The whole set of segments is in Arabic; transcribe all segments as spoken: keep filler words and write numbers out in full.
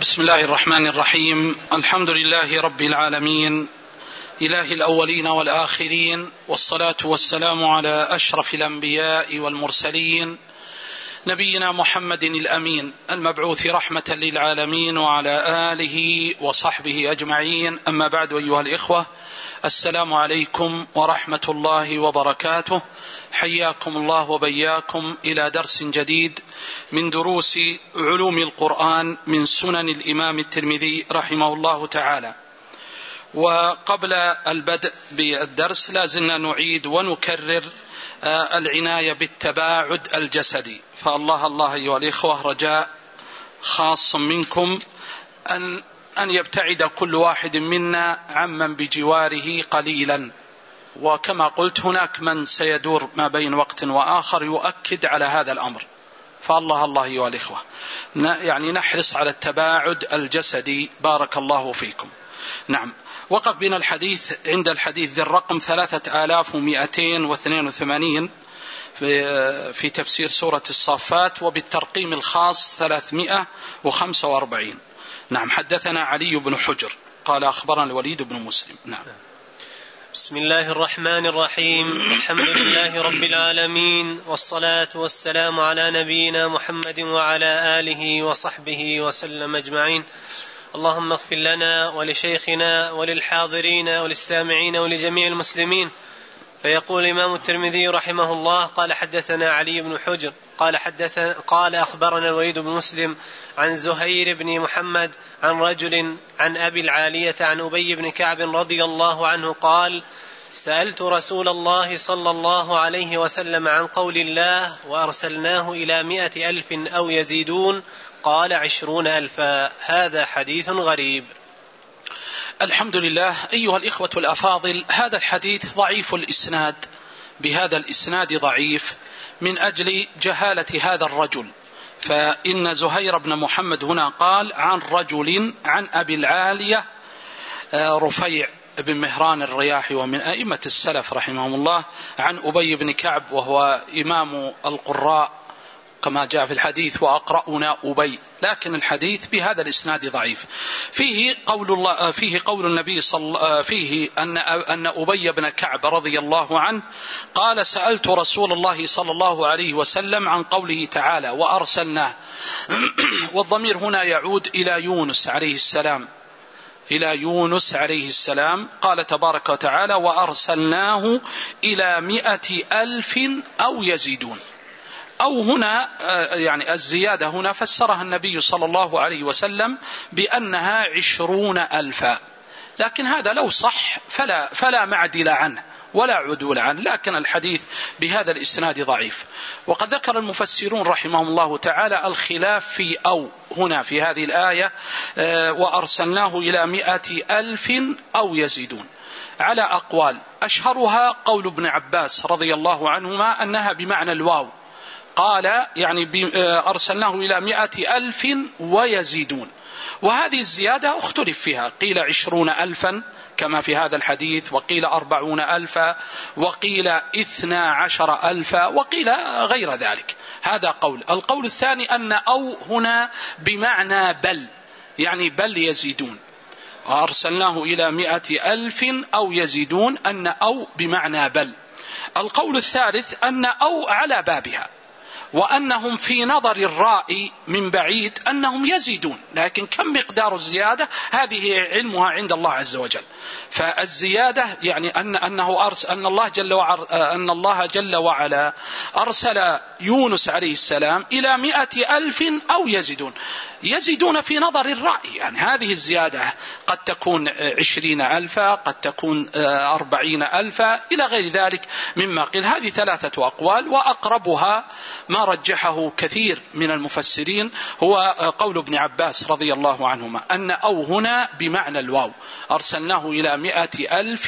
بسم الله الرحمن الرحيم. الحمد لله رب العالمين، إله الأولين والآخرين، والصلاة والسلام على أشرف الأنبياء والمرسلين، نبينا محمد الأمين المبعوث رحمة للعالمين، وعلى آله وصحبه أجمعين. أما بعد، أيها الإخوة، السلام عليكم ورحمة الله وبركاته. حياكم الله وبياكم إلى درس جديد من دروس علوم القرآن من سنن الإمام الترمذي رحمه الله تعالى. وقبل البدء بالدرس لازلنا نعيد ونكرر العناية بالتباعد الجسدي. فالله الله أيها الإخوة، رجاء خاص منكم أن أن يبتعد كل واحد منا عمن بجواره قليلا. وكما قلت، هناك من سيدور ما بين وقت وآخر يؤكد على هذا الأمر. فالله الله أيها الإخوة، يعني نحرص على التباعد الجسدي. بارك الله فيكم. نعم، وقف بنا الحديث عند الحديث ذي الرقم ثلاثة آلاف ومئتين واثنين وثمانين في, في تفسير سورة الصافات، وبالترقيم الخاص ثلاثمائة وخمسة وأربعين. نعم، حدثنا علي بن حجر قال أخبرنا الوليد بن مسلم. نعم. بسم الله الرحمن الرحيم. الحمد لله رب العالمين، والصلاة والسلام على نبينا محمد وعلى آله وصحبه وسلم أجمعين. اللهم اغفر لنا ولشيخنا وللحاضرين وللسامعين ولجميع المسلمين. فيقول الإمام الترمذي رحمه الله: قال حدثنا علي بن حجر قال حدثنا قال أخبرنا الوليد بن مسلم عن زهير بن محمد عن رجل عن أبي العالية عن أبي بن كعب رضي الله عنه قال: سألت رسول الله صلى الله عليه وسلم عن قول الله: وأرسلناه إلى مائة ألف أو يزيدون، قال: عشرون ألفا. هذا حديث غريب. الحمد لله. أيها الإخوة الأفاضل، هذا الحديث ضعيف الإسناد، بهذا الإسناد ضعيف من أجل جهالة هذا الرجل. فإن زهير بن محمد هنا قال عن رجل عن أبي العالية رفيع بن مهران الرياحي، ومن أئمة السلف رحمهم الله، عن أبي بن كعب وهو إمام القراء كما جاء في الحديث: وأقرأنا أبي. لكن الحديث بهذا الإسناد ضعيف. فيه قول الله فيه قول النبي صلى فيه أن أن أبي بن كعب رضي الله عنه قال: سألت رسول الله صلى الله عليه وسلم عن قوله تعالى: وأرسلناه. والضمير هنا يعود إلى يونس عليه السلام إلى يونس عليه السلام. قال تبارك وتعالى: وأرسلناه إلى مائة ألف أو يزيدون. أو هنا يعني الزيادة هنا فسرها النبي صلى الله عليه وسلم بأنها عشرون ألفا، لكن هذا لو صح فلا, فلا معدل عنه ولا عدول عنه، لكن الحديث بهذا الإسناد ضعيف. وقد ذكر المفسرون رحمهم الله تعالى الخلاف في أو هنا في هذه الآية: وأرسلناه إلى مائة ألف أو يزيدون، على أقوال. أشهرها قول ابن عباس رضي الله عنهما أنها بمعنى الواو، قال يعني أرسلناه إلى مائة ألف ويزيدون. وهذه الزيادة اختلف فيها، قيل عشرون ألفا كما في هذا الحديث، وقيل أربعون ألفا، وقيل اثنا عشر ألفا، وقيل غير ذلك. هذا قول. القول الثاني أن أو هنا بمعنى بل، يعني بل يزيدون. وأرسلناه إلى مائة ألف أو يزيدون، أن أو بمعنى بل. القول الثالث أن أو على بابها، وأنهم في نظر الرائي من بعيد أنهم يزيدون، لكن كم مقدار الزيادة هذه علمها عند الله عز وجل. فالزيادة يعني أن أنه أرسل أن الله جل وعلا أن الله جل وعلا أرسل يونس عليه السلام إلى مائة ألف أو يزيدون. يزيدون في نظر الرأي، يعني هذه الزيادة قد تكون عشرين ألفا، قد تكون أربعين ألفا، إلى غير ذلك مما قيل. هذه ثلاثة أقوال، وأقربها ما رجحه كثير من المفسرين هو قول ابن عباس رضي الله عنهما أن أو هنا بمعنى الواو، أرسلناه إلى مائة ألف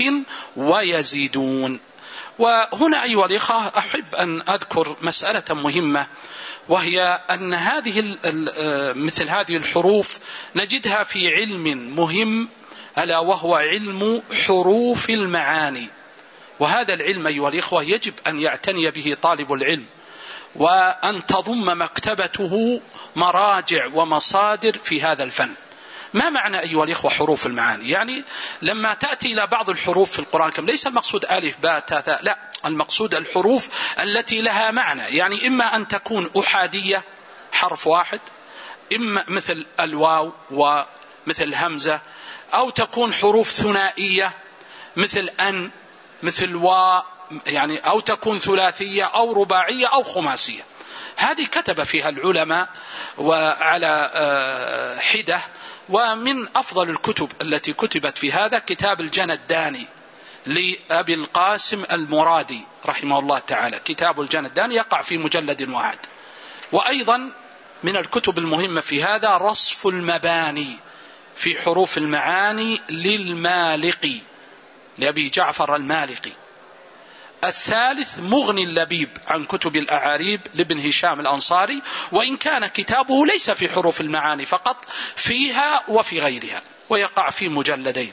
ويزيدون. وهنا أيها الإخوة أحب أن أذكر مسألة مهمة، وهي أن هذه مثل هذه الحروف نجدها في علم مهم، ألا وهو علم حروف المعاني. وهذا العلم أيها الإخوة يجب أن يعتني به طالب العلم، وأن تضم مكتبته مراجع ومصادر في هذا الفن. ما معنى أيها الإخوة حروف المعاني؟ يعني لما تأتي إلى بعض الحروف في القرآن الكريم ليس المقصود ألف باء تاء ثاء، لا، المقصود الحروف التي لها معنى، يعني إما أن تكون أحادية حرف واحد، إما مثل الواو ومثل همزة، أو تكون حروف ثنائية مثل أن مثل و، يعني أو تكون ثلاثية أو رباعية أو خماسية. هذه كتب فيها العلماء وعلى حدة، ومن أفضل الكتب التي كتبت في هذا كتاب الجنداني لأبي القاسم المرادي رحمه الله تعالى، كتاب الجنداني يقع في مجلد واحد. وأيضا من الكتب المهمة في هذا رصف المباني في حروف المعاني للمالقي لأبي جعفر المالقي. الثالث مغني اللبيب عن كتب الأعاريب لابن هشام الأنصاري، وإن كان كتابه ليس في حروف المعاني فقط، فيها وفي غيرها، ويقع في مجلدين.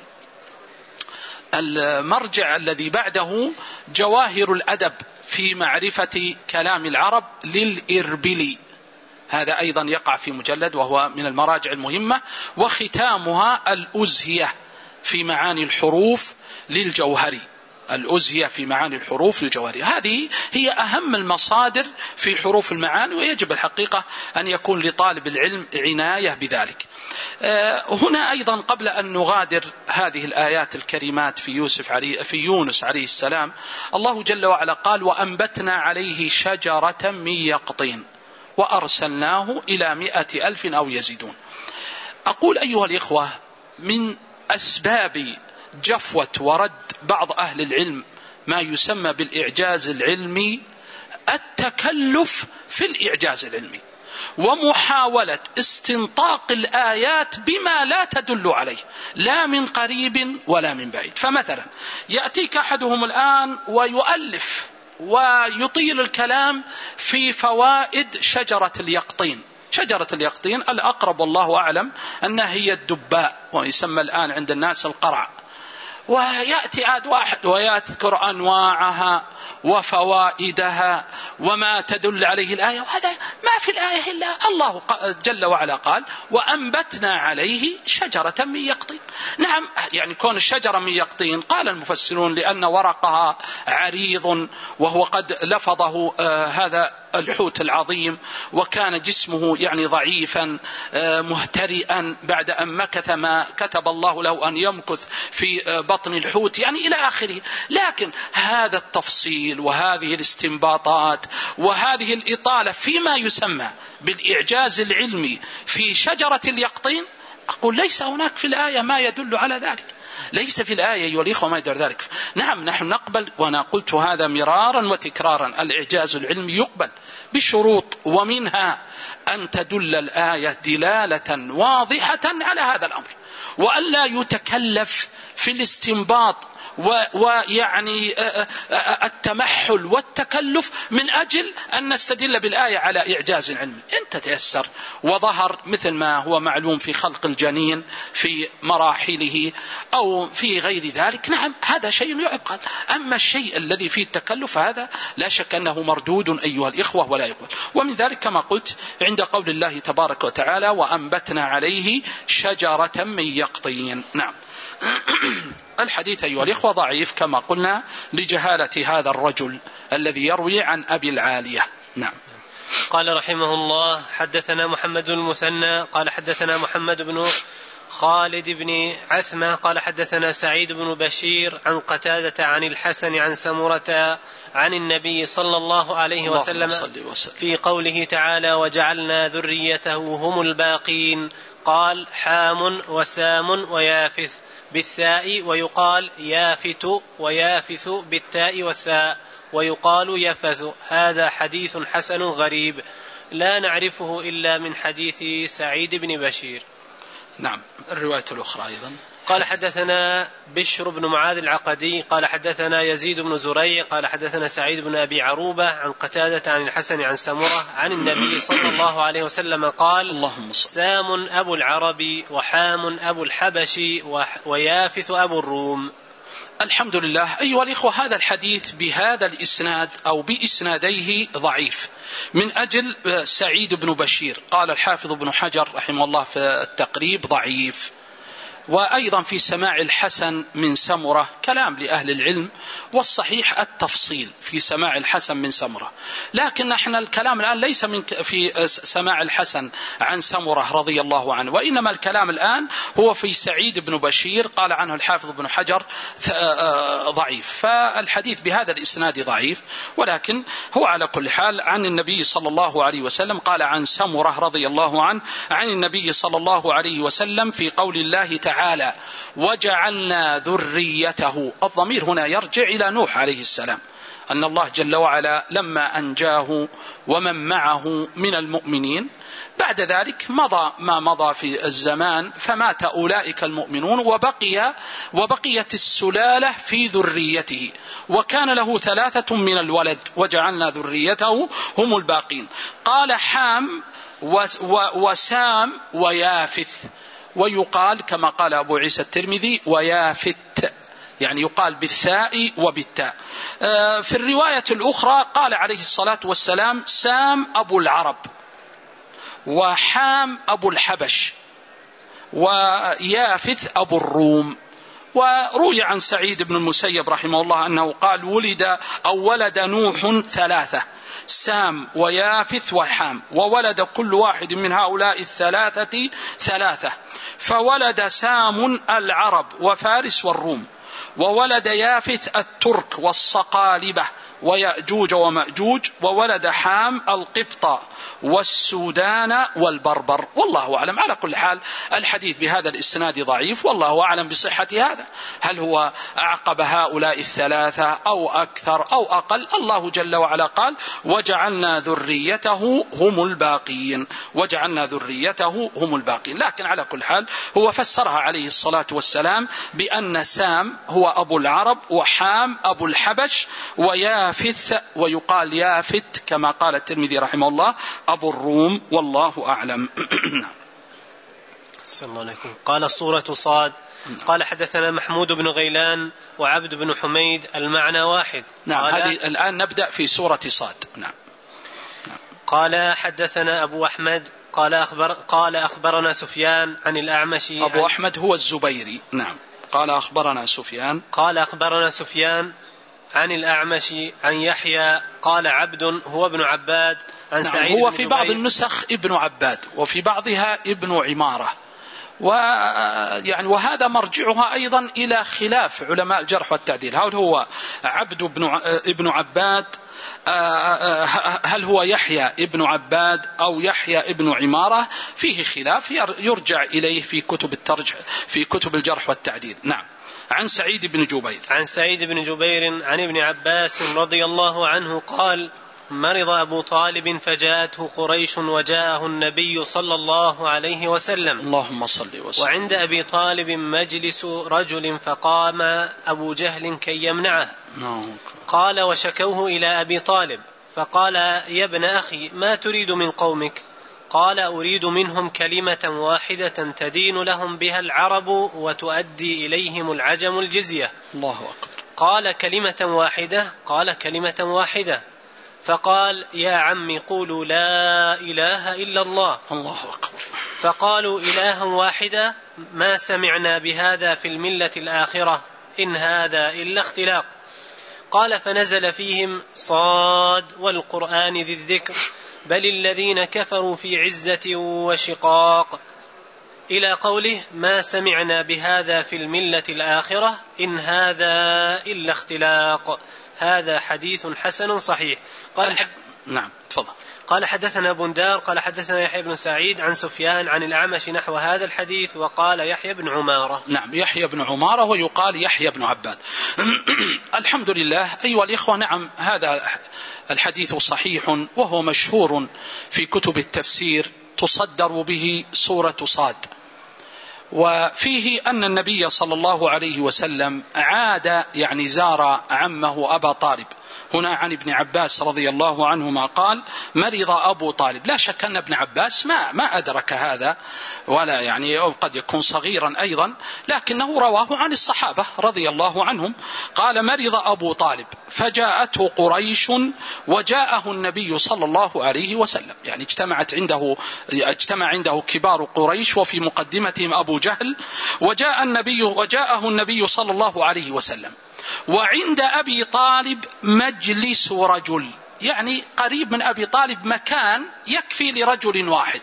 المرجع الذي بعده جواهر الأدب في معرفة كلام العرب للإربلي، هذا أيضا يقع في مجلد وهو من المراجع المهمة. وختامها الأزهية في معاني الحروف للجوهري، الأزهية في معاني الحروف للجوهري. هذه هي أهم المصادر في حروف المعاني، ويجب الحقيقة أن يكون لطالب العلم عناية بذلك. هنا أيضا قبل أن نغادر هذه الآيات الكريمات في يوسف عليه في يونس عليه السلام، الله جل وعلا قال: وأنبتنا عليه شجرة من يقطين وأرسلناه إلى مئة ألف أو يزيدون. أقول أيها الإخوة، من أسباب جفوة ورد بعض أهل العلم ما يسمى بالإعجاز العلمي التكلف في الإعجاز العلمي، ومحاولة استنطاق الآيات بما لا تدل عليه، لا من قريب ولا من بعيد. فمثلا يأتيك أحدهم الآن ويؤلف ويطيل الكلام في فوائد شجرة اليقطين. شجرة اليقطين الأقرب والله أعلم أنها هي الدباء، ويسمى الآن عند الناس القرع. ويأتي عاد واحد ويذكر أنواعها وفوائدها وما تدل عليه الآية، وهذا ما في الآية إلا الله جل وعلا قال: وأنبتنا عليه شجرة من يقطين. نعم، يعني كون الشجرة من يقطين قال المفسرون لأن ورقها عريض، وهو قد لفظه آه هذا الحوت العظيم، وكان جسمه يعني ضعيفا آه مهترئا بعد أن مكث ما كتب الله له أن يمكث في آه بطن الحوت، يعني إلى آخره. لكن هذا التفصيل وهذه الاستنباطات وهذه الإطالة فيما يسمى بالإعجاز العلمي في شجرة اليقطين، أقول ليس هناك في الآية ما يدل على ذلك، ليس في الآية أيها الإخوة ما يدل ذلك. نعم، نحن نقبل، وأنا قلت هذا مرارا وتكرارا، الإعجاز العلمي يقبل بشروط، ومنها أن تدل الآية دلالة واضحة على هذا الأمر، وألا يتكلف في الاستنباط ويعني التمحل والتكلف من أجل أن نستدل بالآية على إعجاز علمي. إن تتيسر وظهر مثل ما هو معلوم في خلق الجنين في مراحله أو في غير ذلك، نعم هذا شيء يعقل. أما الشيء الذي فيه التكلف هذا لا شك أنه مردود أيها الإخوة ولا يقبل. ومن ذلك كما قلت عند قول الله تبارك وتعالى: وأنبتنا عليه شجرة من يقطين. نعم. الحديث أيها الإخوة ضعيف كما قلنا لجهالة هذا الرجل الذي يروي عن أبي العالية. نعم. قال رحمه الله: حدثنا محمد المثنى قال حدثنا محمد بن خالد بن عثمة قال حدثنا سعيد بن بشير عن قتادة عن الحسن عن سمرة عن النبي صلى الله عليه وسلم في قوله تعالى: وجعلنا ذريته هم الباقين. قال: حام وسام ويافث بالثاء، ويقال يافت ويافث بالتاء والثاء، ويقال يفث. هذا حديث حسن غريب لا نعرفه إلا من حديث سعيد بن بشير. نعم. الرواية الأخرى أيضا قال حدثنا بشر بن معاذ العقدي قال حدثنا يزيد بن زريع قال حدثنا سعيد بن أبي عروبة عن قتادة عن الحسن عن سمرة عن النبي صلى الله عليه وسلم قال: سام أبو العرب، وحام أبو الحبش، ويافث أبو الروم. الحمد لله. أيها الإخوة، هذا الحديث بهذا الإسناد أو بإسناديه ضعيف من أجل سعيد بن بشير. قال الحافظ بن حجر رحمه الله في التقريب ضعيف. وأيضا في سماع الحسن من سمرة كلام لأهل العلم، والصحيح التفصيل في سماع الحسن من سمرة. لكن احنا الكلام الآن ليس من في سماع الحسن عن سمرة رضي الله عنه، وإنما الكلام الآن هو في سعيد بن بشير قال عنه الحافظ بن حجر ضعيف. فالحديث بهذا الإسناد ضعيف، ولكن هو على كل حال عن النبي صلى الله عليه وسلم. قال عن سمرة رضي الله عنه عن النبي صلى الله عليه وسلم في قول الله تعالى تعالى وجعلنا ذريته. الضمير هنا يرجع إلى نوح عليه السلام، أن الله جل وعلا لما أنجاه ومن معه من المؤمنين بعد ذلك مضى ما مضى في الزمان، فمات أولئك المؤمنون وبقي وبقيت السلالة في ذريته، وكان له ثلاثة من الولد وجعلنا ذريته هم الباقين. قال حام وسام ويافث، ويقال كما قال أبو عيسى الترمذي ويافت، يعني يقال بالثاء وبالتاء. في الرواية الأخرى قال عليه الصلاة والسلام سام أبو العرب، وحام أبو الحبش، ويافث أبو الروم. وروي عن سعيد بن المسيب رحمه الله أنه قال ولد أو ولد نوح ثلاثة، سام ويافث وحام، وولد كل واحد من هؤلاء الثلاثة ثلاثة، فولد سام العرب وفارس والروم، وولد يافث الترك والصقالبة ويأجوج ومأجوج، وولد حام القبط والسودان والبربر. والله أعلم. على كل حال الحديث بهذا الإسناد ضعيف، والله أعلم بصحة هذا، هل هو أعقب هؤلاء الثلاثة أو أكثر أو أقل. الله جل وعلا قال وجعلنا ذريته هم الباقين، وجعلنا ذريته هم الباقين. لكن على كل حال هو فسرها عليه الصلاة والسلام بأن سام هو أبو العرب، وحام أبو الحبش، ويافث ويقال يافت كما قال الترمذي رحمه الله أبو الروم. والله أعلم. صلى الله عليكم. قال الصورة صاد. قال حدثنا محمود بن غيلان وعبد بن حميد المعنى واحد. نعم. هذه الآن نبدأ في سورة صاد. نعم. نعم. قال حدثنا أبو أحمد قال أخبر قال أخبرنا سفيان عن الأعمش. أبو عن أحمد هو الزبيري. نعم. قال أخبرنا سفيان قال أخبرنا سفيان عن الأعمش عن يحيى قال عبد هو ابن عباد عن نعم. سعيد هو في بعض النسخ ابن عباد وفي بعضها ابن عمارة، ويعني وهذا مرجعها أيضا إلى خلاف علماء الجرح والتعديل. هل هو عبد بن ابن عباد، هل هو يحيى ابن عباد أو يحيى ابن عمارة؟ فيه خلاف يرجع إليه في كتب الترجح في كتب الجرح والتعديل. نعم. عن سعيد بن جبير عن سعيد بن جبير عن ابن عباس رضي الله عنه قال مرض أبو طالب فجاءته قريش وجاءه النبي صلى الله عليه وسلم اللهم صل وسلم، وعند أبي طالب مجلس رجل فقام أبو جهل كي يمنعه. قال وشكوه إلى أبي طالب فقال يا ابن أخي ما تريد من قومك؟ قال أريد منهم كلمة واحدة تدين لهم بها العرب وتؤدي إليهم العجم الجزية. الله أكبر. قال كلمة واحدة؟ قال كلمة واحدة. فقال يا عم قولوا لا إله إلا الله. الله أكبر. فقالوا إلها واحدة ما سمعنا بهذا في الملة الآخرة إن هذا إلا اختلاق. قال فنزل فيهم صاد والقرآن ذي الذكر بل الذين كفروا في عزة وشقاق إلى قوله ما سمعنا بهذا في الملة الآخرة إن هذا إلا اختلاق. هذا حديث حسن صحيح. قال حب... نعم تفضل. قال حدثنا بندار قال حدثنا يحيى بن سعيد عن سفيان عن الأعمش نحو هذا الحديث وقال يحيى بن عمارة. نعم يحيى بن عمارة ويقال يحيى بن عباد. الحمد لله أيها الإخوة. نعم هذا الحديث صحيح وهو مشهور في كتب التفسير تصدر به سورة صاد، وفيه أن النبي صلى الله عليه وسلم عاد يعني زار عمه أبا طالب هنا عن ابن عباس رضي الله عنهما قال مرض أبو طالب. لا شك أن ابن عباس ما, ما أدرك هذا، ولا يعني قد يكون صغيرا أيضا، لكنه رواه عن الصحابة رضي الله عنهم. قال مرض أبو طالب فجاءته قريش وجاءه النبي صلى الله عليه وسلم، يعني اجتمعت عنده اجتمع عنده كبار قريش وفي مقدمتهم أبو جهل، وجاء النبي وجاءه النبي صلى الله عليه وسلم، وعند أبي طالب مجلس رجل، يعني قريب من أبي طالب مكان يكفي لرجل واحد.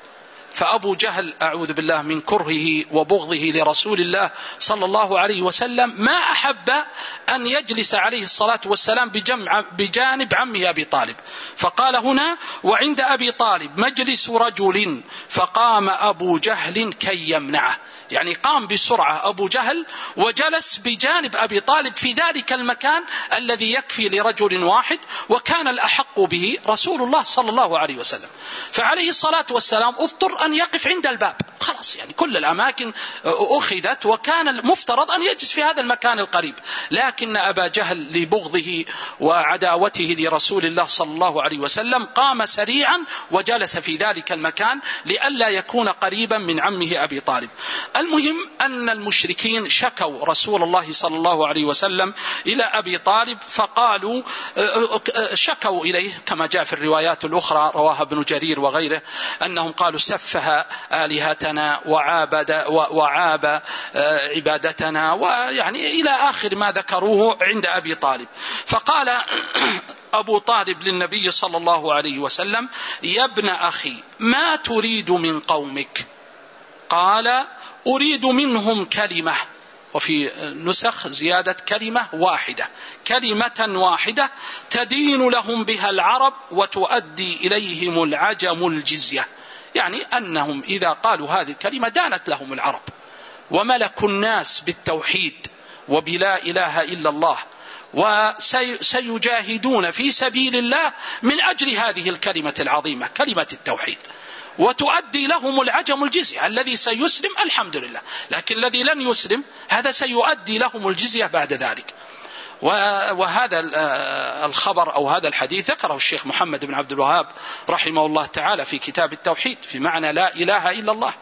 فأبو جهل أعوذ بالله من كرهه وبغضه لرسول الله صلى الله عليه وسلم ما أحب أن يجلس عليه الصلاة والسلام بجمع بجانب عمه أبي طالب، فقال هنا وعند أبي طالب مجلس رجل، فقام أبو جهل كي يمنعه، يعني قام بسرعة أبو جهل وجلس بجانب أبي طالب في ذلك المكان الذي يكفي لرجل واحد، وكان الأحق به رسول الله صلى الله عليه وسلم. فعليه الصلاة والسلام اضطر أن يقف عند الباب، خلاص يعني كل الأماكن أخذت، وكان المفترض أن يجلس في هذا المكان القريب، لكن أبا جهل لبغضه وعداوته لرسول الله صلى الله عليه وسلم قام سريعا وجلس في ذلك المكان لئلا يكون قريبا من عمه أبي طالب. المهم أن المشركين شكوا رسول الله صلى الله عليه وسلم إلى أبي طالب، فقالوا شكوا إليه كما جاء في الروايات الأخرى رواها ابن جرير وغيره أنهم قالوا سفه آلهتنا وعابد وعاب عبادتنا، ويعني إلى آخر ما ذكروه عند أبي طالب. فقال أبو طالب للنبي صلى الله عليه وسلم يا ابن أخي ما تريد من قومك؟ قال أريد منهم كلمة، وفي نسخ زيادة كلمة واحدة، كلمة واحدة تدين لهم بها العرب وتؤدي إليهم العجم الجزية، يعني أنهم إذا قالوا هذه الكلمة دانت لهم العرب وملكوا الناس بالتوحيد وبلا إله إلا الله، وسيجاهدون في سبيل الله من أجل هذه الكلمة العظيمة كلمة التوحيد، وتؤدي لهم العجم الجزية. الذي سيسلم الحمد لله، لكن الذي لن يسلم هذا سيؤدي لهم الجزية بعد ذلك. وهذا الخبر أو هذا الحديث ذكره الشيخ محمد بن عبد الوهاب رحمه الله تعالى في كتاب التوحيد في معنى لا إله إلا الله.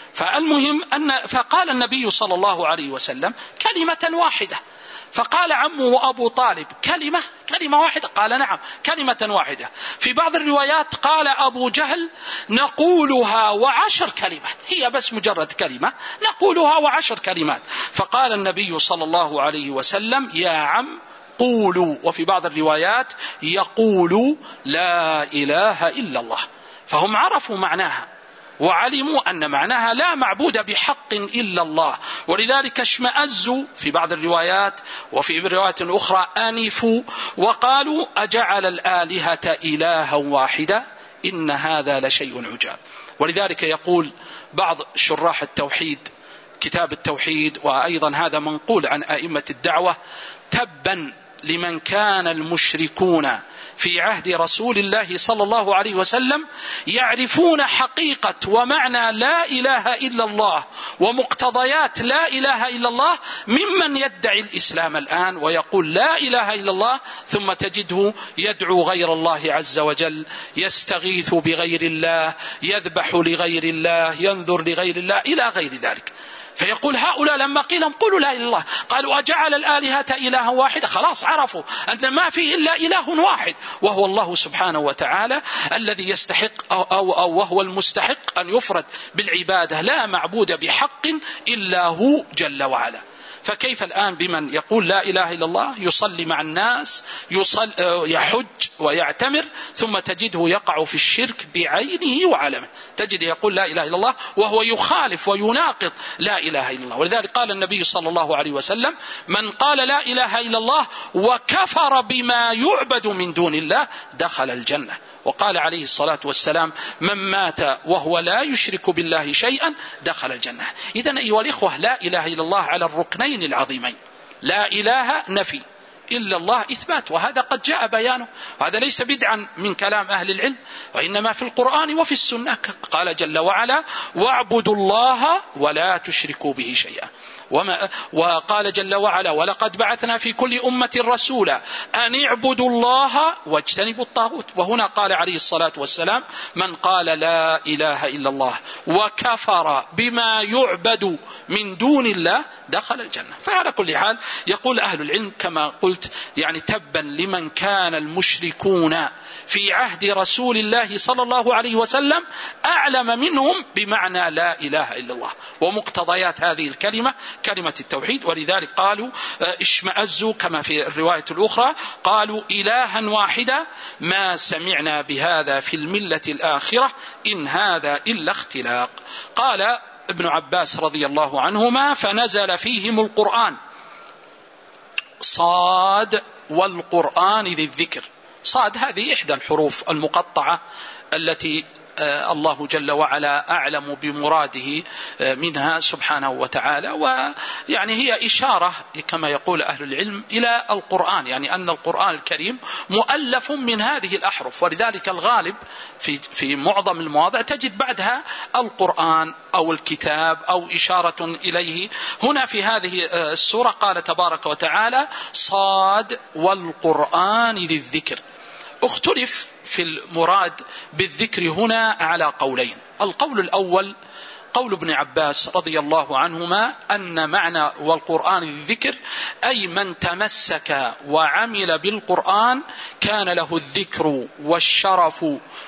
فالمهم أن فقال النبي صلى الله عليه وسلم كلمة واحدة، فقال عمه أبو طالب كلمة كلمة واحدة؟ قال نعم كلمة واحدة. في بعض الروايات قال أبو جهل نقولها وعشر كلمات، هي بس مجرد كلمة نقولها وعشر كلمات. فقال النبي صلى الله عليه وسلم يا عم قولوا، وفي بعض الروايات يقول لا إله إلا الله. فهم عرفوا معناها وعلموا أن معناها لا معبود بحق إلا الله، ولذلك اشمأزوا في بعض الروايات وفي روايات أخرى آنفوا وقالوا أجعل الآلهة إلها واحدة إن هذا لشيء عجاب. ولذلك يقول بعض شراح التوحيد كتاب التوحيد، وأيضا هذا منقول عن أئمة الدعوة، تبا لمن كان المشركون في عهد رسول الله صلى الله عليه وسلم يعرفون حقيقة ومعنى لا إله إلا الله ومقتضيات لا إله إلا الله ممن يدعي الإسلام الآن ويقول لا إله إلا الله، ثم تجده يدعو غير الله عز وجل، يستغيث بغير الله، يذبح لغير الله، ينذر لغير الله إلى غير ذلك. فيقول هؤلاء لما قيل لهم قولوا لا إله إلا الله قالوا أجعل الآلهة إلها واحدة، خلاص عرفوا أن ما فيه إلا إله واحد وهو الله سبحانه وتعالى الذي يستحق أو, أو, أو وهو المستحق أن يفرد بالعبادة، لا معبود بحق إلا هو جل وعلا. فكيف الآن بمن يقول لا إله إلا الله يصلي مع الناس، يصل يحج ويعتمر، ثم تجده يقع في الشرك بعينه وعلمه، تجد يقول لا إله إلا الله وهو يخالف ويناقض لا إله إلا الله. ولذلك قال النبي صلى الله عليه وسلم من قال لا إله إلا الله وكفر بما يعبد من دون الله دخل الجنة. وقال عليه الصلاة والسلام من مات وهو لا يشرك بالله شيئا دخل الجنة. إذن أيها الإخوة لا إله إلا الله على الركنين العظيمين، لا إله نفي، إلا الله إثبات، وهذا قد جاء بيانه، وهذا ليس بدعا من كلام أهل العلم، وإنما في القرآن وفي السنة. قال جل وعلا: واعبدوا الله ولا تشركوا به شيئا. وما وقال جل وعلا: ولقد بعثنا في كل أمة رسولا أن اعبدوا الله واجتنبوا الطاغوت. وهنا قال عليه الصلاة والسلام: من قال لا إله إلا الله وكفر بما يعبد من دون الله دخل الجنة. فعلى كل حال يقول أهل العلم كما قلت يعني تبا لمن كان المشركون في عهد رسول الله صلى الله عليه وسلم أعلم منهم بمعنى لا إله إلا الله ومقتضيات هذه الكلمة، كلمة التوحيد. ولذلك قالوا اشمأزوا كما في الرواية الأخرى، قالوا إلها واحدا ما سمعنا بهذا في الملة الآخرة إن هذا إلا اختلاق. قال ابن عباس رضي الله عنهما: فنزل فيهم القرآن صاد والقرآن ذي الذكر. صاد هذه إحدى الحروف المقطعة التي الله جل وعلا أعلم بمراده منها سبحانه وتعالى، ويعني هي إشارة كما يقول أهل العلم إلى القرآن، يعني أن القرآن الكريم مؤلف من هذه الأحرف، ولذلك الغالب في في معظم المواضع تجد بعدها القرآن أو الكتاب أو إشارة إليه. هنا في هذه السورة قال تبارك وتعالى: صاد والقرآن ذي الذكر. اختلف في المراد بالذكر هنا على قولين. القول الأول قول ابن عباس رضي الله عنهما أن معنى والقرآن الذكر أي من تمسك وعمل بالقرآن كان له الذكر والشرف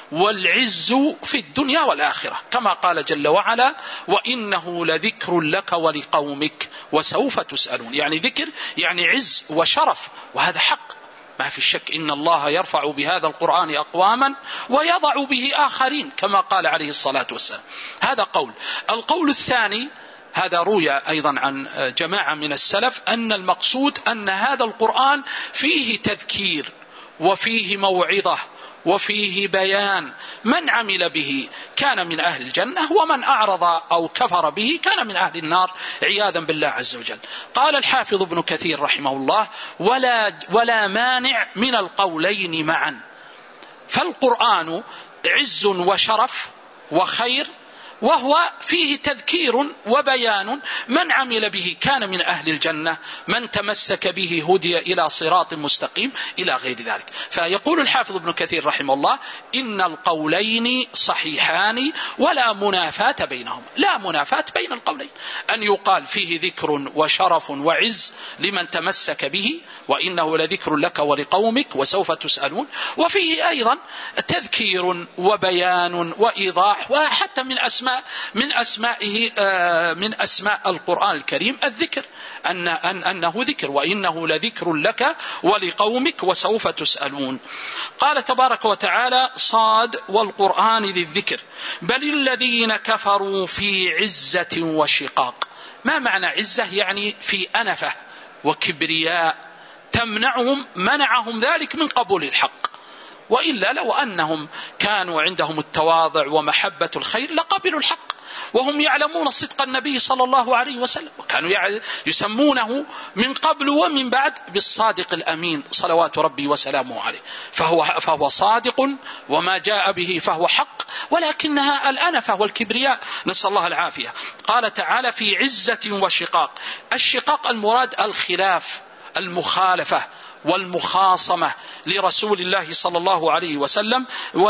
والعز في الدنيا والآخرة، كما قال جل وعلا: وإنه لذكر لك ولقومك وسوف تسألون. يعني ذكر يعني عز وشرف، وهذا حق ما في شك. إن الله يرفع بهذا القرآن أقواما ويضع به آخرين، كما قال عليه الصلاة والسلام. هذا قول. القول الثاني هذا روي أيضا عن جماعة من السلف أن المقصود أن هذا القرآن فيه تذكير وفيه موعظة وفيه بيان، من عمل به كان من أهل الجنة، ومن أعرض أو كفر به كان من أهل النار عياذا بالله عز وجل. قال الحافظ ابن كثير رحمه الله: ولا, ولا مانع من القولين معا، فالقرآن عز وشرف وخير، وهو فيه تذكير وبيان، من عمل به كان من أهل الجنة، من تمسك به هدي إلى صراط مستقيم إلى غير ذلك. فيقول الحافظ ابن كثير رحمه الله: إن القولين صحيحان ولا منافاة بينهم. لا منافاة بين القولين، أن يقال فيه ذكر وشرف وعز لمن تمسك به وإنه لذكر لك ولقومك وسوف تسألون، وفيه أيضا تذكير وبيان وإيضاح، وحتى من أسماء من أسمائه من أسماء القرآن الكريم الذكر، أن أنه ذكر، وإنه لذكر لك ولقومك وسوف تسألون. قال تبارك وتعالى: صاد والقرآن ذي الذكر بل الذين كفروا في عزة وشقاق. ما معنى عزة؟ يعني في أنفة وكبرياء تمنعهم منعهم ذلك من قبول الحق، وإلا لو أنهم كانوا عندهم التواضع ومحبة الخير لقبلوا الحق، وهم يعلمون صدق النبي صلى الله عليه وسلم، وكانوا يسمونه من قبل ومن بعد بالصادق الأمين صلوات ربي وسلامه عليه. فهو, فهو صادق وما جاء به فهو حق، ولكنها الأنفة والكبرياء، نسأل الله العافية. قال تعالى: في عزة وشقاق. الشقاق المراد الخلاف، المخالفة والمخاصمة لرسول الله صلى الله عليه وسلم،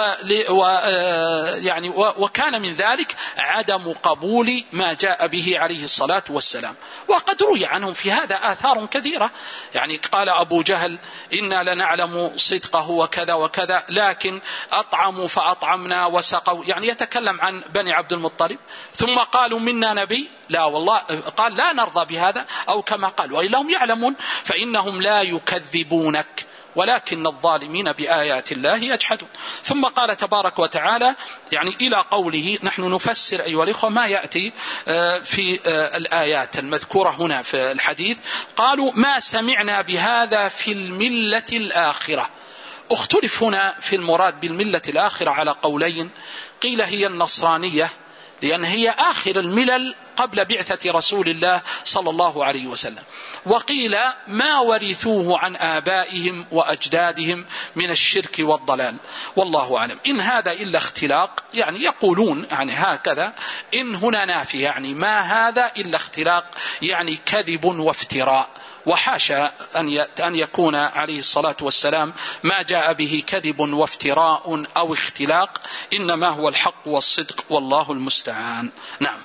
و يعني وكان من ذلك عدم قبول ما جاء به عليه الصلاة والسلام. وقد روي عنهم في هذا آثار كثيرة، يعني قال أبو جهل: إنا لنعلم صدقه وكذا وكذا لكن أطعموا فأطعمنا وسقوا، يعني يتكلم عن بني عبد المطلب. ثم قالوا: منا نبي، لا والله، قال: لا نرضى بهذا، أو كما قال: وإلا هم يعلمون فإنهم لا يكذبونك ولكن الظالمين بآيات الله يجحدون. ثم قال تبارك وتعالى يعني إلى قوله، نحن نفسر أيها الأخوة ما يأتي في الآيات المذكورة هنا في الحديث. قالوا: ما سمعنا بهذا في الملة الآخرة. اختلف هنا في المراد بالملة الآخرة على قولين. قيل هي النصرانية لأن هي آخر الملل قبل بعثة رسول الله صلى الله عليه وسلم. وقيل ما ورثوه عن آبائهم وأجدادهم من الشرك والضلال، والله أعلم. إن هذا إلا اختلاق، يعني يقولون يعني هكذا، إن هنا نافي، يعني ما هذا إلا اختلاق، يعني كذب وافتراء، وحاشا أن يكون عليه الصلاة والسلام ما جاء به كذب وافتراء أو اختلاق، إنما هو الحق والصدق، والله المستعان. نعم.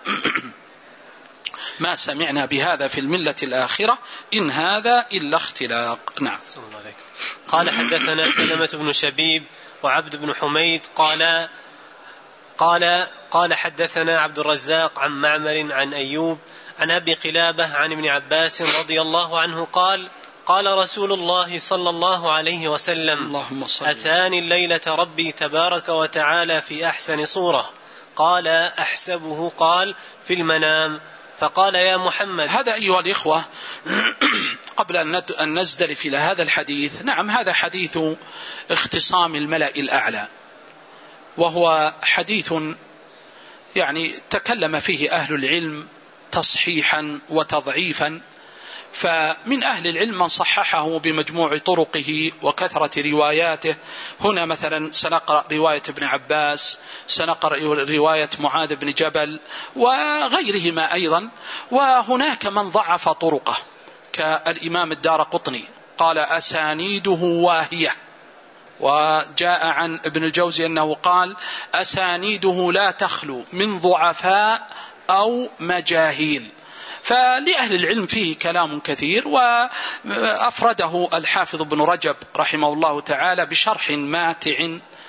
ما سمعنا بهذا في الملة الآخرة إن هذا إلا اختلاق. نعم. قال حدثنا سلمة بن شبيب وعبد بن حميد قال قال قال حدثنا عبد الرزاق عن معمر عن أيوب عن أبي قلابة عن ابن عباس رضي الله عنه قال قال رسول الله صلى الله عليه وسلم أتاني الليلة ربي تبارك وتعالى في أحسن صورة، قال أحسبه قال في المنام، فقال يا محمد. هذا أيها الإخوة قبل أن نزدلف إلى هذا الحديث، نعم هذا حديث اختصام الملأ الأعلى، وهو حديث يعني تكلم فيه أهل العلم تصحيحا وتضعيفا، فمن أهل العلم من صححه بمجموع طرقه وكثرة رواياته. هنا مثلا سنقرأ رواية ابن عباس، سنقرأ رواية معاذ بن جبل وغيرهما أيضا، وهناك من ضعف طرقه كالإمام الدارقطني قال أسانيده واهية، وجاء عن ابن الجوزي أنه قال أسانيده لا تخلو من ضعفاء أو مجاهيل. فلأهل العلم فيه كلام كثير، وأفرده الحافظ ابن رجب رحمه الله تعالى بشرح ماتع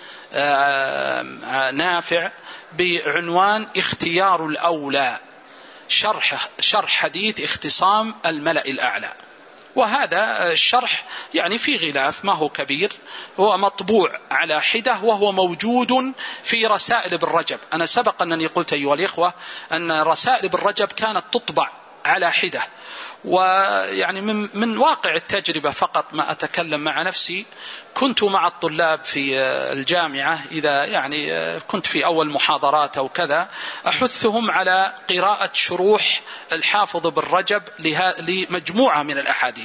نافع بعنوان اختيار الأولى، شرح, شرح حديث اختصام الملأ الأعلى. وهذا الشرح يعني في غلاف، ما هو كبير، هو مطبوع على حدة، وهو موجود في رسائل ابن رجب. أنا سبق أنني قلت أيها الإخوة أن رسائل ابن رجب كانت تطبع على حدة، ويعني من, من واقع التجربة فقط ما أتكلم مع نفسي، كنت مع الطلاب في الجامعة إذا يعني كنت في أول محاضرات أو كذا أحثهم على قراءة شروح الحافظ ابن رجب لمجموعة من الأحاديث،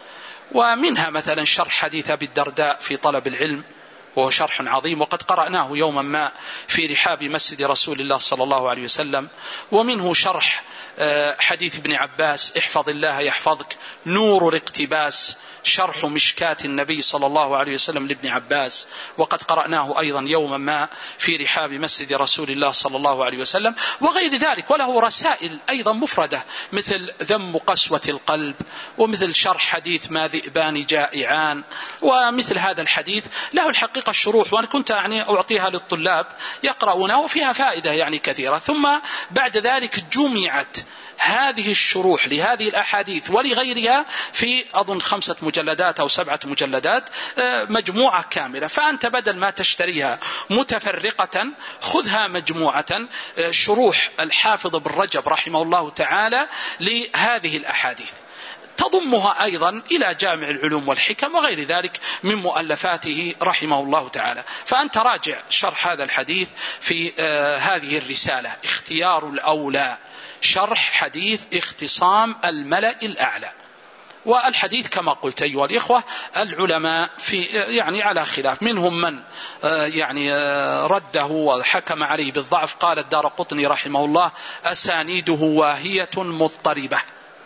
ومنها مثلا شرح حديث أبي الدرداء في طلب العلم، وهو شرح عظيم وقد قرأناه يوما ما في رحاب مسجد رسول الله صلى الله عليه وسلم. ومنه شرح حديث ابن عباس احفظ الله يحفظك، نور الاقتباس، شرح مشكات النبي صلى الله عليه وسلم لابن عباس، وقد قرأناه أيضا يوما ما في رحاب مسجد رسول الله صلى الله عليه وسلم، وغير ذلك. وله رسائل أيضا مفردة مثل ذم قسوة القلب، ومثل شرح حديث ما ذئبان جائعان، ومثل هذا الحديث له الحقيقة الشروح، وأنا كنت يعني أعطيها للطلاب يقرؤونها وفيها فائدة يعني كثيرة. ثم بعد ذلك جمعت هذه الشروح لهذه الأحاديث ولغيرها في أظن خمسة مجلدات أو سبعة مجلدات، مجموعة كاملة. فأنت بدل ما تشتريها متفرقة خذها مجموعة، شروح الحافظ ابن رجب رحمه الله تعالى لهذه الأحاديث، تضمها أيضا إلى جامع العلوم والحكم وغير ذلك من مؤلفاته رحمه الله تعالى. فأنت راجع شرح هذا الحديث في آه هذه الرسالة اختيار الأولى، شرح حديث اختصام الملأ الأعلى. والحديث كما قلت أيها الإخوة العلماء في يعني على خلاف، منهم من يعني رده وحكم عليه بالضعف. قال الدارقطني رحمه الله أسانيده واهية مضطربة،